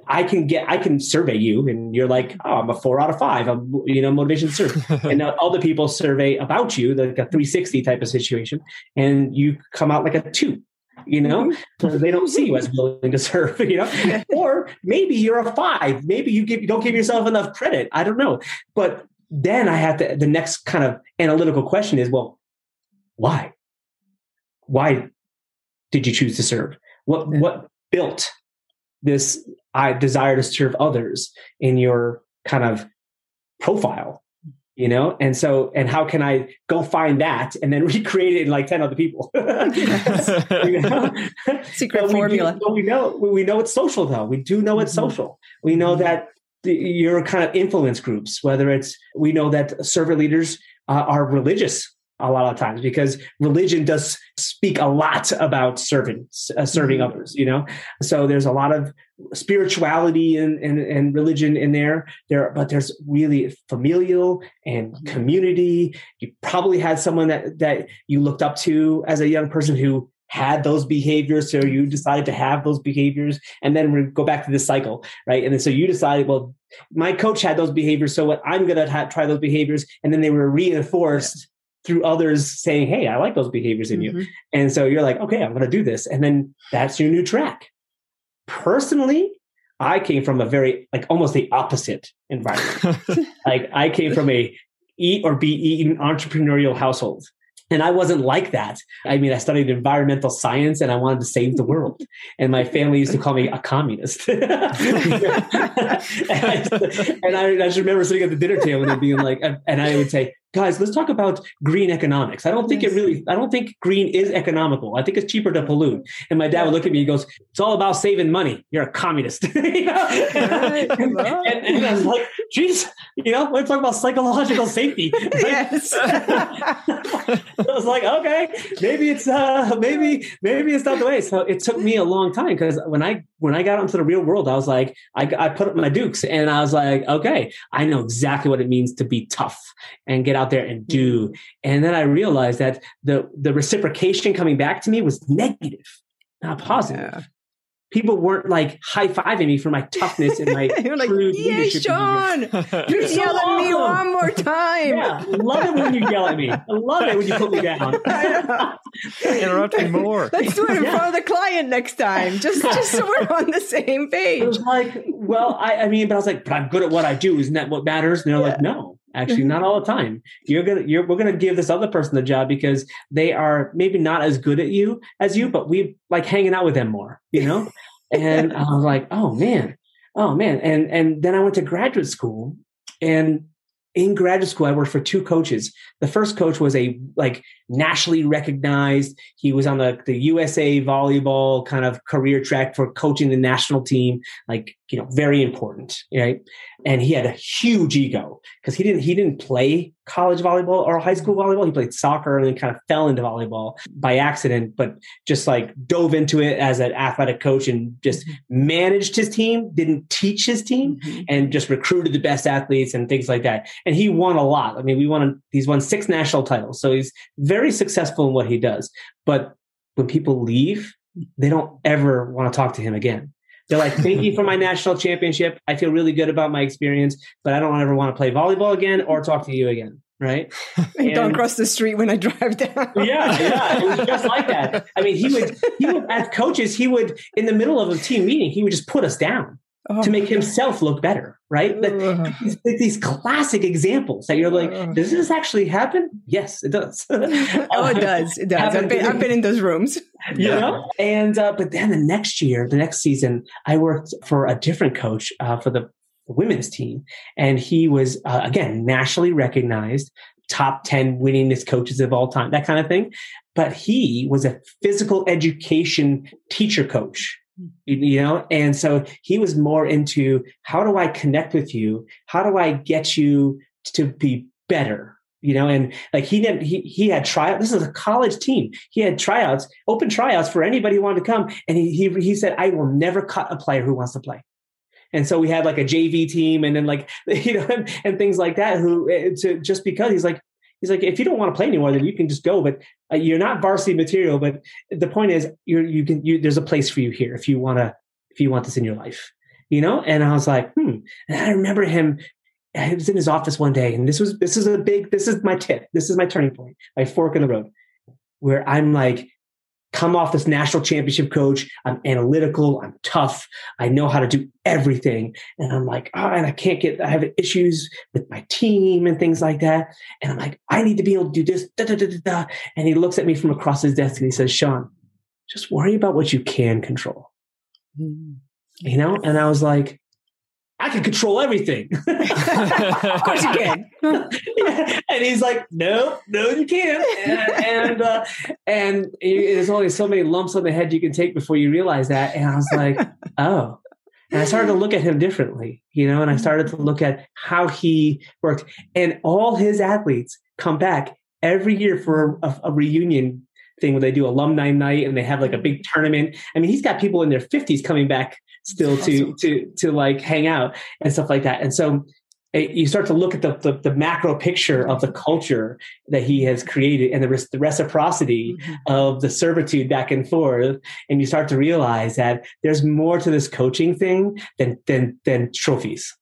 I can get, I can survey you and you're like, oh, I'm a four out of five. I'm, you know, motivation to serve. And now other people survey about you, like a three sixty type of situation. And you come out like a two, you know, so they don't see you as willing to serve, you know, or maybe you're a five. Maybe you give, you don't give yourself enough credit. I don't know. But then I have to, the next kind of analytical question is, well, why? Why did you choose to serve? What, what built this I desire to serve others in your kind of profile, you know? And so, and how can I go find that and then recreate it in like ten other people? You know? Secret but formula. We, do, but we know, we know it's social though. We do know it's mm-hmm. social. We know that the, your kind of influence groups, whether it's, we know that servant leaders uh, are religious a lot of times because religion does speak a lot about serving, uh, serving mm-hmm. others, you know? So there's a lot of spirituality and, and, and religion in there, there, but there's really familial and community. You probably had someone that, that you looked up to as a young person who had those behaviors. So you decided to have those behaviors and then we go back to this cycle, right? And then so you decided, well, my coach had those behaviors. So what I'm going to ha- try those behaviors. And then they were reinforced yeah. through others saying, hey, I like those behaviors in mm-hmm. you. And so you're like, okay, I'm going to do this. And then that's your new track. Personally, I came from a very, like almost the opposite environment. Like I came from a eat or be eaten entrepreneurial household. And I wasn't like that. I mean, I studied environmental science and I wanted to save the world. And my family used to call me a communist. and, I, and I, I just remember sitting at the dinner table and being like, and I would say, guys, let's talk about green economics. I don't think it really, I don't think green is economical. I think it's cheaper to pollute. And my dad would look at me, he goes, it's all about saving money. You're a communist. You know? and, and, and I was like, geez, you know, we're talking about psychological safety. Right? Yes. I was like, okay, maybe it's, uh, maybe, maybe it's not the way. So it took me a long time because when I, when I got into the real world, I was like, I, I put up my dukes and I was like, okay, I know exactly what it means to be tough and get out there and do. And then I realized that the, the reciprocation coming back to me was negative, not positive. Yeah. People weren't like high-fiving me for my toughness and my You're like, yeah, Sean, you're so yell at me one more time. Yeah, love it when you yell at me. I love it when you put me down. Interrupting more. Let's do it in yeah. front of the client next time, just just so we're on the same page. It was like, well, I, I mean, but I was like, but I'm good at what I do. Isn't that what matters? And they're yeah. like, no. Actually, not all the time. You're gonna, you're, we're gonna give this other person the job because they are maybe not as good at you as you, but we like hanging out with them more, you know. And I was like, oh man, oh man. And and then I went to graduate school, and in graduate school, I worked for two coaches. The first coach was a like nationally recognized. He was on the, the U S A volleyball kind of career track for coaching the national team, like, you know, very important, right? And he had a huge ego because he didn't, he didn't play college volleyball or high school volleyball. He played soccer and then kind of fell into volleyball by accident, but just like dove into it as an athletic coach and just managed his team, didn't teach his team, mm-hmm. and just recruited the best athletes and things like that. And he won a lot. I mean, we won, he's won six national titles. So he's very successful in what he does. But when people leave, they don't ever want to talk to him again. They're like, thank you for my national championship. I feel really good about my experience, but I don't ever want to play volleyball again or talk to you again. Right? And don't cross the street when I drive down. yeah, yeah. It was just like that. I mean, he would, he would, as coaches, he would, in the middle of a team meeting, he would just put us down. Oh, to make himself look better, right? Like, these, these classic examples that you're like, does this actually happen? Yes, it does. oh, it does. It does. I've been, I've been in those rooms. You know? And, uh, but then the next year, the next season, I worked for a different coach uh, for the women's team. And he was, uh, again, nationally recognized, top ten winningest coaches of all time, that kind of thing. But he was a physical education teacher coach. You know, and so he was more into how do I connect with you? How do I get you to be better? You know, and like he didn't, he, he had tryout. This is a college team. He had tryouts, open tryouts for anybody who wanted to come. And he, he, he said, I will never cut a player who wants to play. And so we had like a J V team and then like, you know, and, and things like that who to just because he's like, He's like, if you don't want to play anymore, then you can just go. But uh, you're not varsity material. But the point is, you're, you can. You, there's a place for you here if you want to. If you want this in your life. you know? And I was like, hmm. And I remember him, I was in his office one day, and this was, this is a big, this is my tip. This is my turning point, my fork in the road, where I'm like, come off this national championship coach. I'm analytical. I'm tough. I know how to do everything. And I'm like, oh, and I can't get, I have issues with my team and things like that. And I'm like, I need to be able to do this. Da, da, da, da, da. And he looks at me from across his desk and he says, Sean, just worry about what you can control. Mm. You know? And I was like, I can control everything. Of course you can. Yeah. And he's like, no, no, you can't. And and, uh, and there's only so many lumps on the head you can take before you realize that. And I was like, oh. And I started to look at him differently, you know, and I started to look at how he worked. And all his athletes come back every year for a, a reunion thing where they do alumni night and they have like a big tournament. I mean, he's got people in their fifties coming back still to, awesome. to, to like hang out and stuff like that. And so it, you start to look at the, the, the macro picture of the culture that he has created and the, the reciprocity mm-hmm. of the servitude back and forth. And you start to realize that there's more to this coaching thing than, than, than trophies.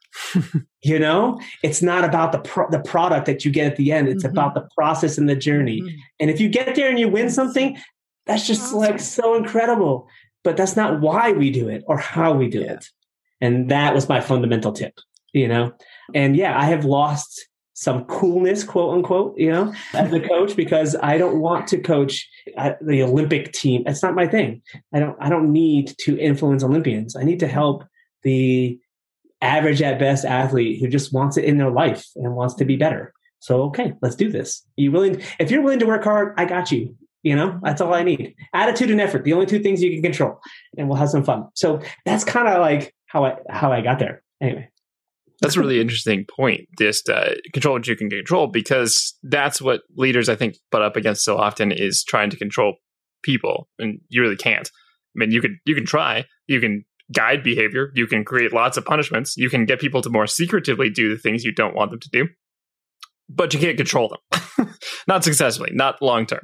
You know, it's not about the pro- the product that you get at the end. It's mm-hmm. about the process and the journey. Mm-hmm. And if you get there and you win something, that's just awesome. Like so incredible. But that's not why we do it or how we do yeah. it. And that was my fundamental tip, you know? And yeah, I have lost some coolness, quote unquote, you know, as a coach, because I don't want to coach the Olympic team. That's not my thing. I don't, I don't need to influence Olympians. I need to help the average at best athlete who just wants it in their life and wants to be better. So, okay, let's do this. Are you willing? If you're willing to work hard, I got you. You know, that's all I need. Attitude and effort, the only two things you can control, and we'll have some fun. So that's kind of like how I how I got there. Anyway, that's a really interesting point. Just uh, control what you can control, because that's what leaders I think butt up against so often is trying to control people, and you really can't. I mean, you could you can try, you can guide behavior, you can create lots of punishments, you can get people to more secretively do the things you don't want them to do, but you can't control them. Not successfully, not long term.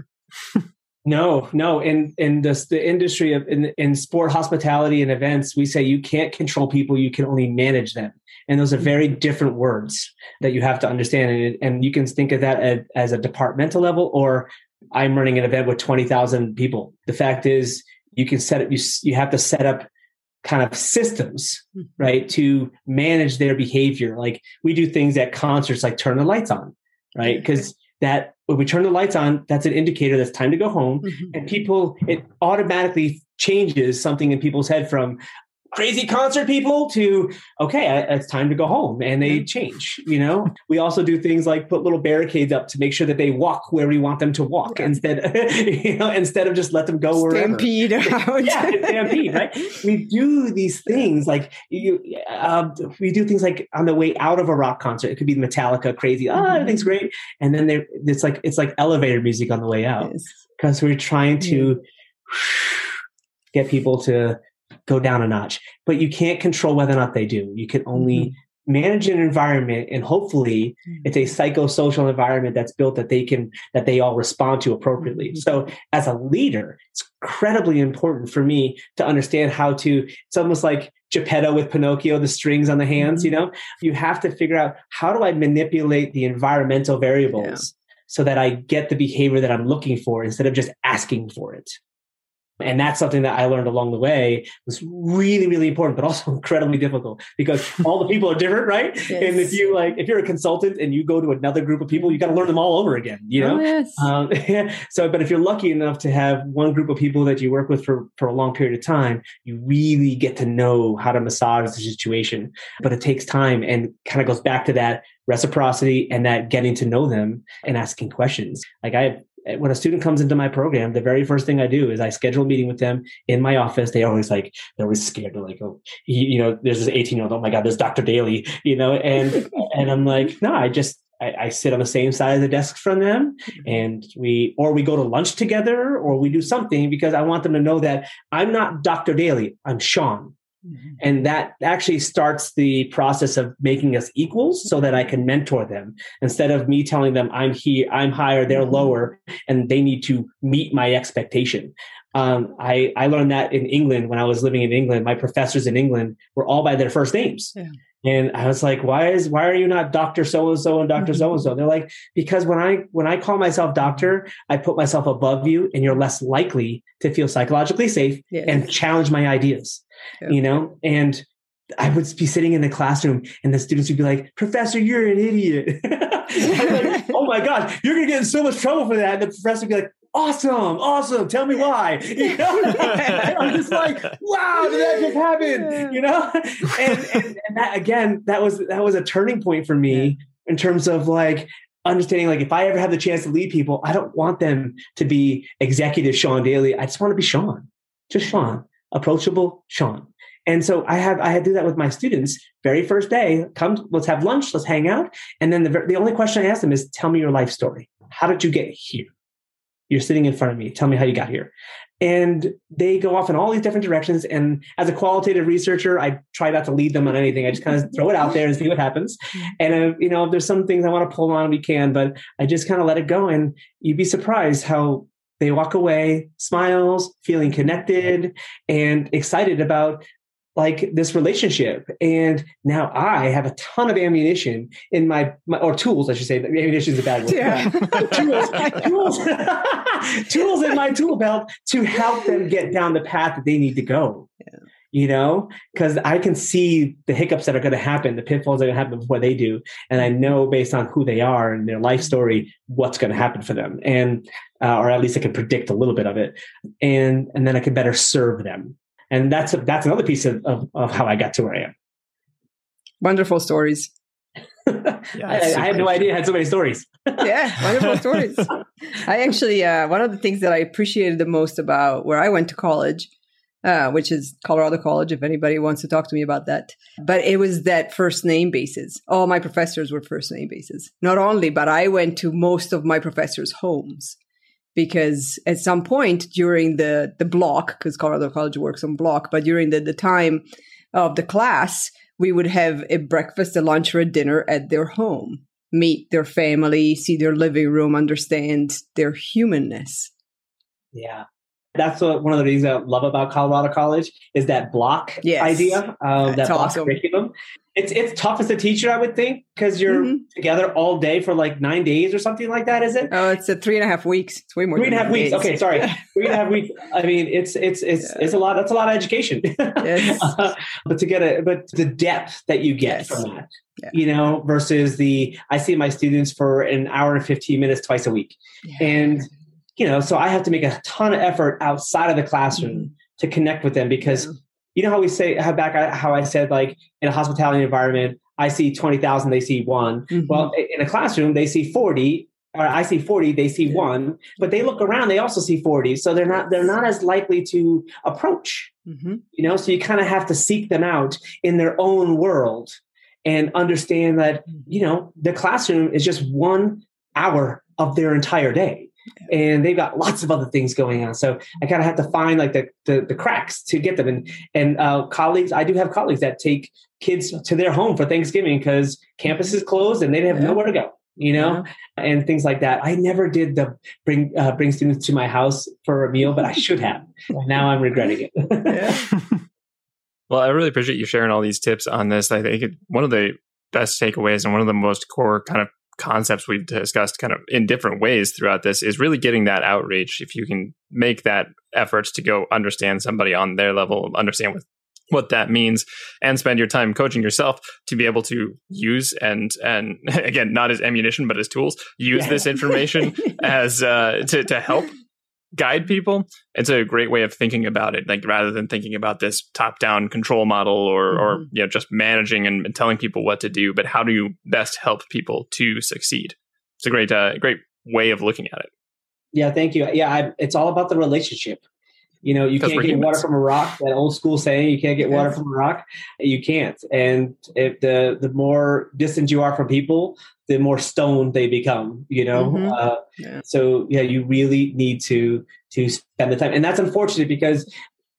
No, no. In in this, the industry of in, in sport, hospitality, and events, we say you can't control people; you can only manage them. And those are very different words that you have to understand. And, and you can think of that as, as a departmental level, or I'm running an event with twenty thousand people. The fact is, you can set up. You you have to set up kind of systems, right, to manage their behavior. Like we do things at concerts, like turn the lights on, right, because that. When we turn the lights on, that's an indicator that's time to go home. Mm-hmm. And people, it automatically changes something in people's head from crazy concert people to, okay, it's time to go home. And they change, you know? We also do things like put little barricades up to make sure that they walk where we want them to walk yeah. instead, you know, instead of just let them go wherever. Stampede out. Yeah, stampede, right? We do these things like, you, uh, we do things like on the way out of a rock concert, it could be Metallica, crazy, oh, everything's great. And then there, it's like, it's like elevator music on the way out because yes. we're trying to get people to go down a notch, but you can't control whether or not they do. You can only mm-hmm. manage an environment, and hopefully mm-hmm. it's a psychosocial environment that's built that they can, that they all respond to appropriately. Mm-hmm. So as a leader, it's incredibly important for me to understand how to, it's almost like Geppetto with Pinocchio, the strings on the hands, mm-hmm. you know, you have to figure out, how do I manipulate the environmental variables yeah. so that I get the behavior that I'm looking for instead of just asking for it. And that's something that I learned along the way. It was really, really important, but also incredibly difficult because all the people are different, right? Yes. And if you like, if you're a consultant and you go to another group of people, you got to learn them all over again, you know? Oh, yes. um, so, but if you're lucky enough to have one group of people that you work with for, for a long period of time, you really get to know how to massage the situation. But it takes time and kind of goes back to that reciprocity and that getting to know them and asking questions. Like I When a student comes into my program, the very first thing I do is I schedule a meeting with them in my office. They always like, they're always scared. They're like, oh, he, you know, there's this eighteen year old. Oh my God, there's Doctor Daly, you know, and, and I'm like, no, I just, I, I sit on the same side of the desk from them and we, or we go to lunch together or we do something because I want them to know that I'm not Doctor Daly, I'm Sean. And that actually starts the process of making us equals so that I can mentor them instead of me telling them I'm here, I'm higher, they're lower, and they need to meet my expectation. Um, I, I learned that in England when I was living in England. My professors in England were all by their first names. Yeah. And I was like, why is, why are you not Doctor So-and-so and Doctor So-and-so? They're like, because when I, when I call myself doctor, I put myself above you and you're less likely to feel psychologically safe yes. and challenge my ideas, yeah. you know? And I would be sitting in the classroom and the students would be like, Professor, you're an idiot. I'm like, oh my gosh, you're going to get in so much trouble for that. And the professor would be like, awesome, awesome. Tell me why. You know? I'm just like, wow, did that just happen? You know? And, and, and that, again, that was, that was a turning point for me in terms of like understanding, like, if I ever have the chance to lead people, I don't want them to be executive Sean Daly. I just want to be Sean, just Sean, approachable Sean. And so I have, I had to do that with my students. Very first day, come, let's have lunch, let's hang out. And then the, the only question I ask them is, tell me your life story. How did you get here? You're sitting in front of me. Tell me how you got here. And they go off in all these different directions. And as a qualitative researcher, I try not to lead them on anything. I just kind of throw it out there and see what happens. And, uh, you know, if there's some things I want to pull on, we can, but I just kind of let it go. And you'd be surprised how they walk away, smiles, feeling connected and excited about like this relationship. And now I have a ton of ammunition in my, my or tools, I should say. Ammunition is a bad word. Yeah. tools, tools, tools in my tool belt to help them get down the path that they need to go. Yeah. You know, because I can see the hiccups that are going to happen, the pitfalls that are going to happen before they do. And I know based on who they are and their life story, what's going to happen for them. And, uh, or at least I can predict a little bit of it. And, and then I can better serve them. And that's a, that's another piece of, of, of how I got to where I am. Wonderful stories. yeah, I, I had no idea I had so many stories. yeah, wonderful stories. I actually, uh, one of the things that I appreciated the most about where I went to college, uh, which is Colorado College, if anybody wants to talk to me about that. But it was that first name basis. All my professors were first name basis. Not only, but I went to most of my professors' homes. Because at some point during the, the block, because Colorado College works on block, but during the, the time of the class, we would have a breakfast, a lunch, or a dinner at their home, meet their family, see their living room, understand their humanness. Yeah. That's what, one of the things I love about Colorado College is that block yes. idea, uh, that block awesome. curriculum. It's it's tough as a teacher, I would think, because you're mm-hmm. together all day for like nine days or something like that. Is it? Oh, it's a three and a half weeks. It's way more. Three and a half weeks. Days. Okay, sorry, three and a half weeks. I mean, it's it's it's yeah. it's a lot. That's a lot of education. Yes. uh, but to get it, but the depth that you get yes. from that, yeah. you know, versus the I see my students for an hour and fifteen minutes twice a week, yeah. and you know, so I have to make a ton of effort outside of the classroom mm-hmm. to connect with them because. Yeah. You know how we say, how back how I said, like in a hospitality environment, I see twenty thousand, they see one. Mm-hmm. Well, in a classroom, they see forty, or I see forty, they see one. But they look around, they also see forty, so they're not they're not as likely to approach. Mm-hmm. You know, so you kind of have to seek them out in their own world and understand that you know the classroom is just one hour of their entire day. And they've got lots of other things going on. So I kind of have to find like the, the, the cracks to get them. And, and uh, colleagues, I do have colleagues that take kids to their home for Thanksgiving because campus is closed and they have yeah. nowhere to go, you know, yeah. and things like that. I never did the bring, uh, bring students to my house for a meal, but I should have. Now I'm regretting it. yeah. Well, I really appreciate you sharing all these tips on this. I think it, one of the best takeaways and one of the most core kind of concepts we've discussed kind of in different ways throughout this is really getting that outreach. If you can make that efforts to go understand somebody on their level, understand what, what that means, and spend your time coaching yourself to be able to use and, and again, not as ammunition, but as tools, use yeah. this information as uh, to, to help guide people. It's a great way of thinking about it, like rather than thinking about this top-down control model or, mm-hmm. or you know, just managing and, and telling people what to do, but how do you best help people to succeed? It's a great, uh, great way of looking at it. Yeah, thank you. Yeah, I, it's all about the relationship. You know, you can't get humans. water from a rock. That old school saying, you can't get water from a rock. You can't. And if the the more distant you are from people, the more stoned they become, you know? Mm-hmm. Uh, yeah. So yeah, you really need to, to spend the time. And that's unfortunate because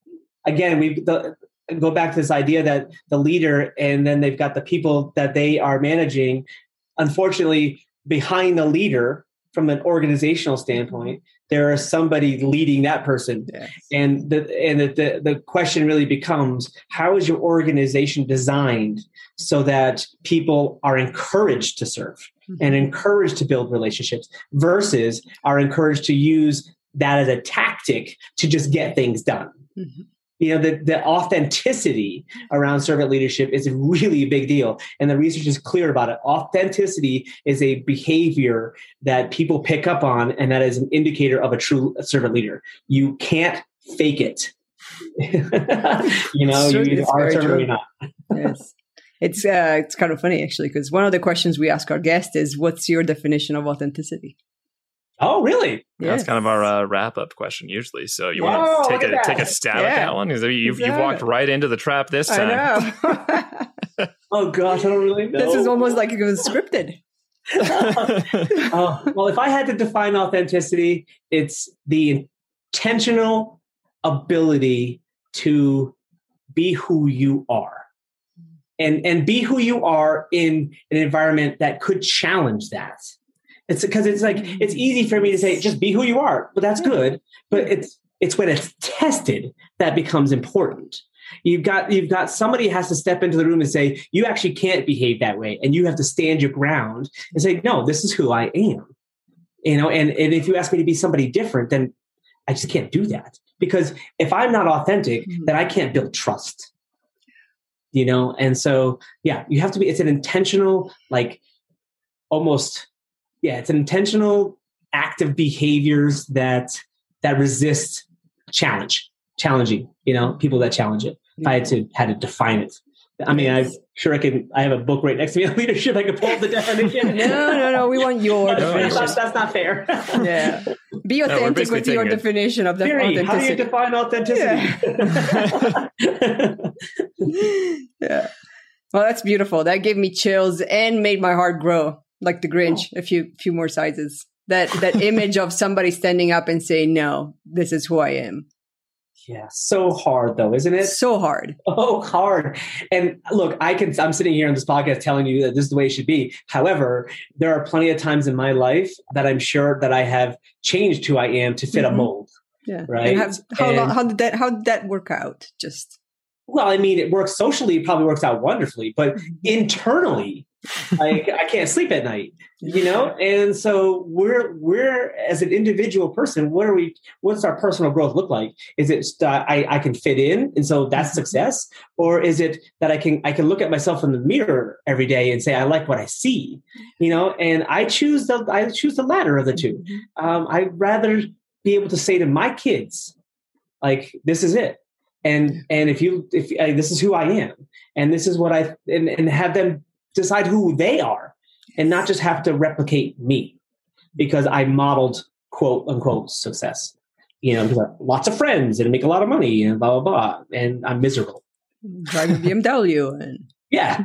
again, we go back to this idea that the leader and then they've got the people that they are managing. Unfortunately, behind the leader, from an organizational standpoint, there is somebody leading that person. Yes. And the and the, the, the question really becomes, how is your organization designed so that people are encouraged to serve mm-hmm. and encouraged to build relationships versus are encouraged to use that as a tactic to just get things done? Mm-hmm. You know, the, the authenticity around servant leadership is a really big deal. And the research is clear about it. Authenticity is a behavior that people pick up on, and that is an indicator of a true servant leader. You can't fake it. you know, Sure, you it's are a very servant or true. you're not. Yes. It's uh, it's kind of funny, actually, because one of the questions we ask our guests is, what's your definition of authenticity? Oh, really? That's Yes. kind of our uh, wrap-up question usually. So you Whoa, want to look take at a that. take a stab Yeah. at that one? Because you've, you've walked right into the trap this time. I know. Oh, gosh, I don't really know. This is almost like it was scripted. uh, well, if I had to define authenticity, it's the intentional ability to be who you are. And, and be who you are in an environment that could challenge that. It's because it's like, it's easy for me to say, just be who you are, but that's good. But it's, it's when it's tested that becomes important. You've got, you've got somebody has to step into the room and say, you actually can't behave that way. And you have to stand your ground and say, no, this is who I am. You know, and, and if you ask me to be somebody different, then I just can't do that. Because if I'm not authentic, mm-hmm. then I can't build trust. You know, and so, yeah, you have to be, it's an intentional, like almost, yeah, it's an intentional act of behaviors that, that resist challenge, challenging, you know, people that challenge it. If I had to, had to define it. I mean, I'm sure I can, I have a book right next to me on leadership. I could pull up the definition. No, no, no. We want your definition. That's, that's not fair. Yeah. Be No, we're authentic basically with your taking it. definition of the Theory, how do you authenticity. define authenticity? Yeah. Yeah. Well, that's beautiful. That gave me chills and made my heart grow like the Grinch, Oh. a few few more sizes. That that image of somebody standing up and saying, no, this is who I am. Yeah, so hard though, isn't it? So hard. Oh, hard. And look, I can, I'm sitting here on this podcast telling you that this is the way it should be. However, there are plenty of times in my life that I'm sure that I have changed who I am to fit Mhm. a mold. Yeah. Right. And how, how, And- long, how did that how did that work out? Just Well, I mean, it works socially, it probably works out wonderfully, but internally, I, I can't sleep at night, you know? And so we're, we're as an individual person, what are we, what's our personal growth look like? Is it uh, I, I can fit in and so that's success? Or is it that I can, I can look at myself in the mirror every day and say, I like what I see, you know? And I choose the, I choose the latter of the two. Um, I'd rather be able to say to my kids, like, this is it. And, and if you, if uh, this is who I am and this is what I, and, and have them decide who they are and not just have to replicate me because I modeled quote unquote success, you know, because I have lots of friends and make a lot of money and blah, blah, blah. And I'm miserable. drive a B M W and Yeah.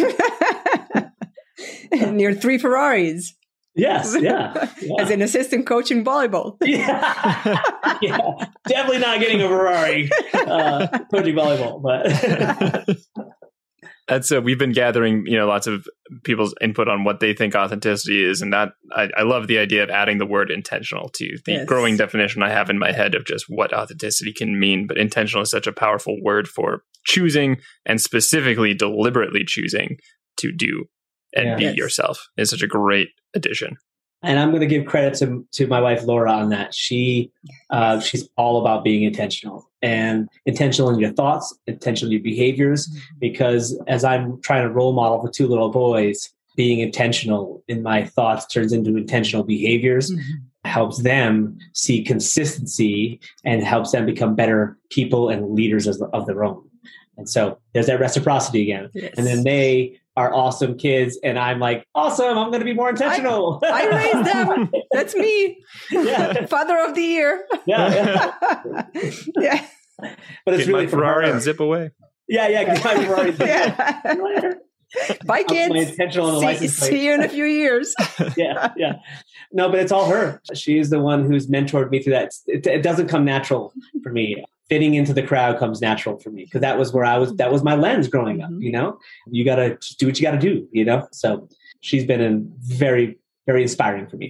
and your three Ferraris. Yes. Yeah. Yeah. As an assistant coach in volleyball. Yeah. Yeah. Definitely not getting a Ferrari uh, coaching volleyball, but That's uh, we've been gathering, you know, lots of people's input on what they think authenticity is, and that I, I love the idea of adding the word intentional to the Yes. growing definition I have in my head of just what authenticity can mean. But intentional is such a powerful word for choosing, and specifically deliberately choosing to do and Yeah. be Yes. yourself is such a great addition. And I'm going to give credit to to my wife Laura on that. She uh, she's all about being intentional and intentional in your thoughts, intentional in your behaviors. Because as I'm trying to role model for two little boys, being intentional in my thoughts turns into intentional behaviors. Mm-hmm. Helps them see consistency and helps them become better people and leaders of, of their own. And so there's that reciprocity again. Yes. And then they are awesome kids. And I'm like, awesome, I'm going to be more intentional. I raised them. That's me. Yeah. Father of the year. Yeah, yeah. Yeah. But it's Get really my from Ferrari her. and zip away. Yeah, yeah, get my Ferrari. Yeah. Bye, I'm my kids. intentional on the See, license plate. see you in a few years. Yeah, yeah. No, but it's all her. She's the one who's mentored me through that. It, it doesn't come natural for me. Fitting into the crowd comes natural for me because that was where I was. That was my lens growing up. Mhm. You know, you got to do what you got to do. You know, so she's been a very, very inspiring for me. Thank you.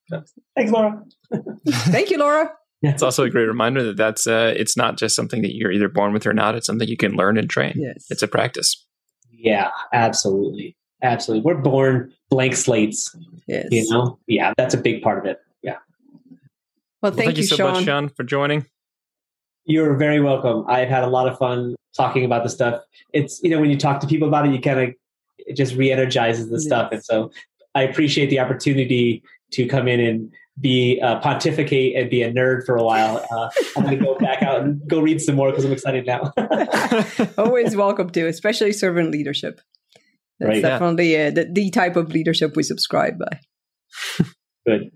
Thanks, Laura. Thank you, Laura. It's also a great reminder that that's uh, it's not just something that you're either born with or not. It's something you can learn and train. Yes. It's a practice. Yeah, absolutely. Absolutely. We're born blank slates. Yes. You know? Yeah, that's a big part of it. Yeah. Well, thank, well, thank you, you, so Sean. much, Sean, for joining. You're very welcome. I've had a lot of fun talking about the stuff. It's, you know, when you talk to people about it, you kind of, it just re-energizes the yes. stuff. And so I appreciate the opportunity to come in and be uh, pontificate and be a nerd for a while. Uh, I'm going to go back out and go read some more because I'm excited now. Always welcome to, especially servant leadership. That's right, definitely yeah. uh, the, the type of leadership we subscribe by. Good.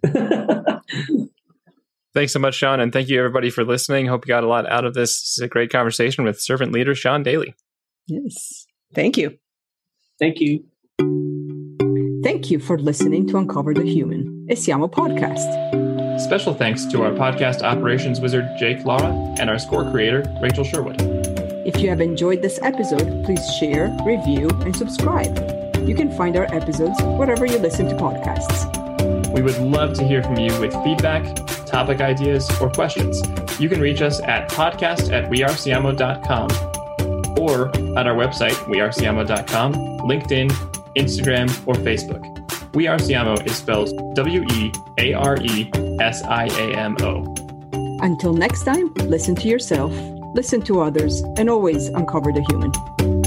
Thanks so much, Sean. And thank you, everybody, for listening. Hope you got a lot out of this. This is a great conversation with servant leader Sean Daly. Yes. Thank you. Thank you. Thank you for listening to Uncover the Human, a Siamo podcast. Special thanks to our podcast operations wizard, Jake Lara, and our score creator, Rachel Sherwood. If you have enjoyed this episode, please share, review, and subscribe. You can find our episodes wherever you listen to podcasts. We would love to hear from you with feedback, topic ideas, or questions. You can reach us at podcast at wearesiamo dot com or at our website, we are siamo dot com, LinkedIn, Instagram, or Facebook. We Are Siamo is spelled W E A R E S I A M O. Until next time, listen to yourself, listen to others, and always uncover the human.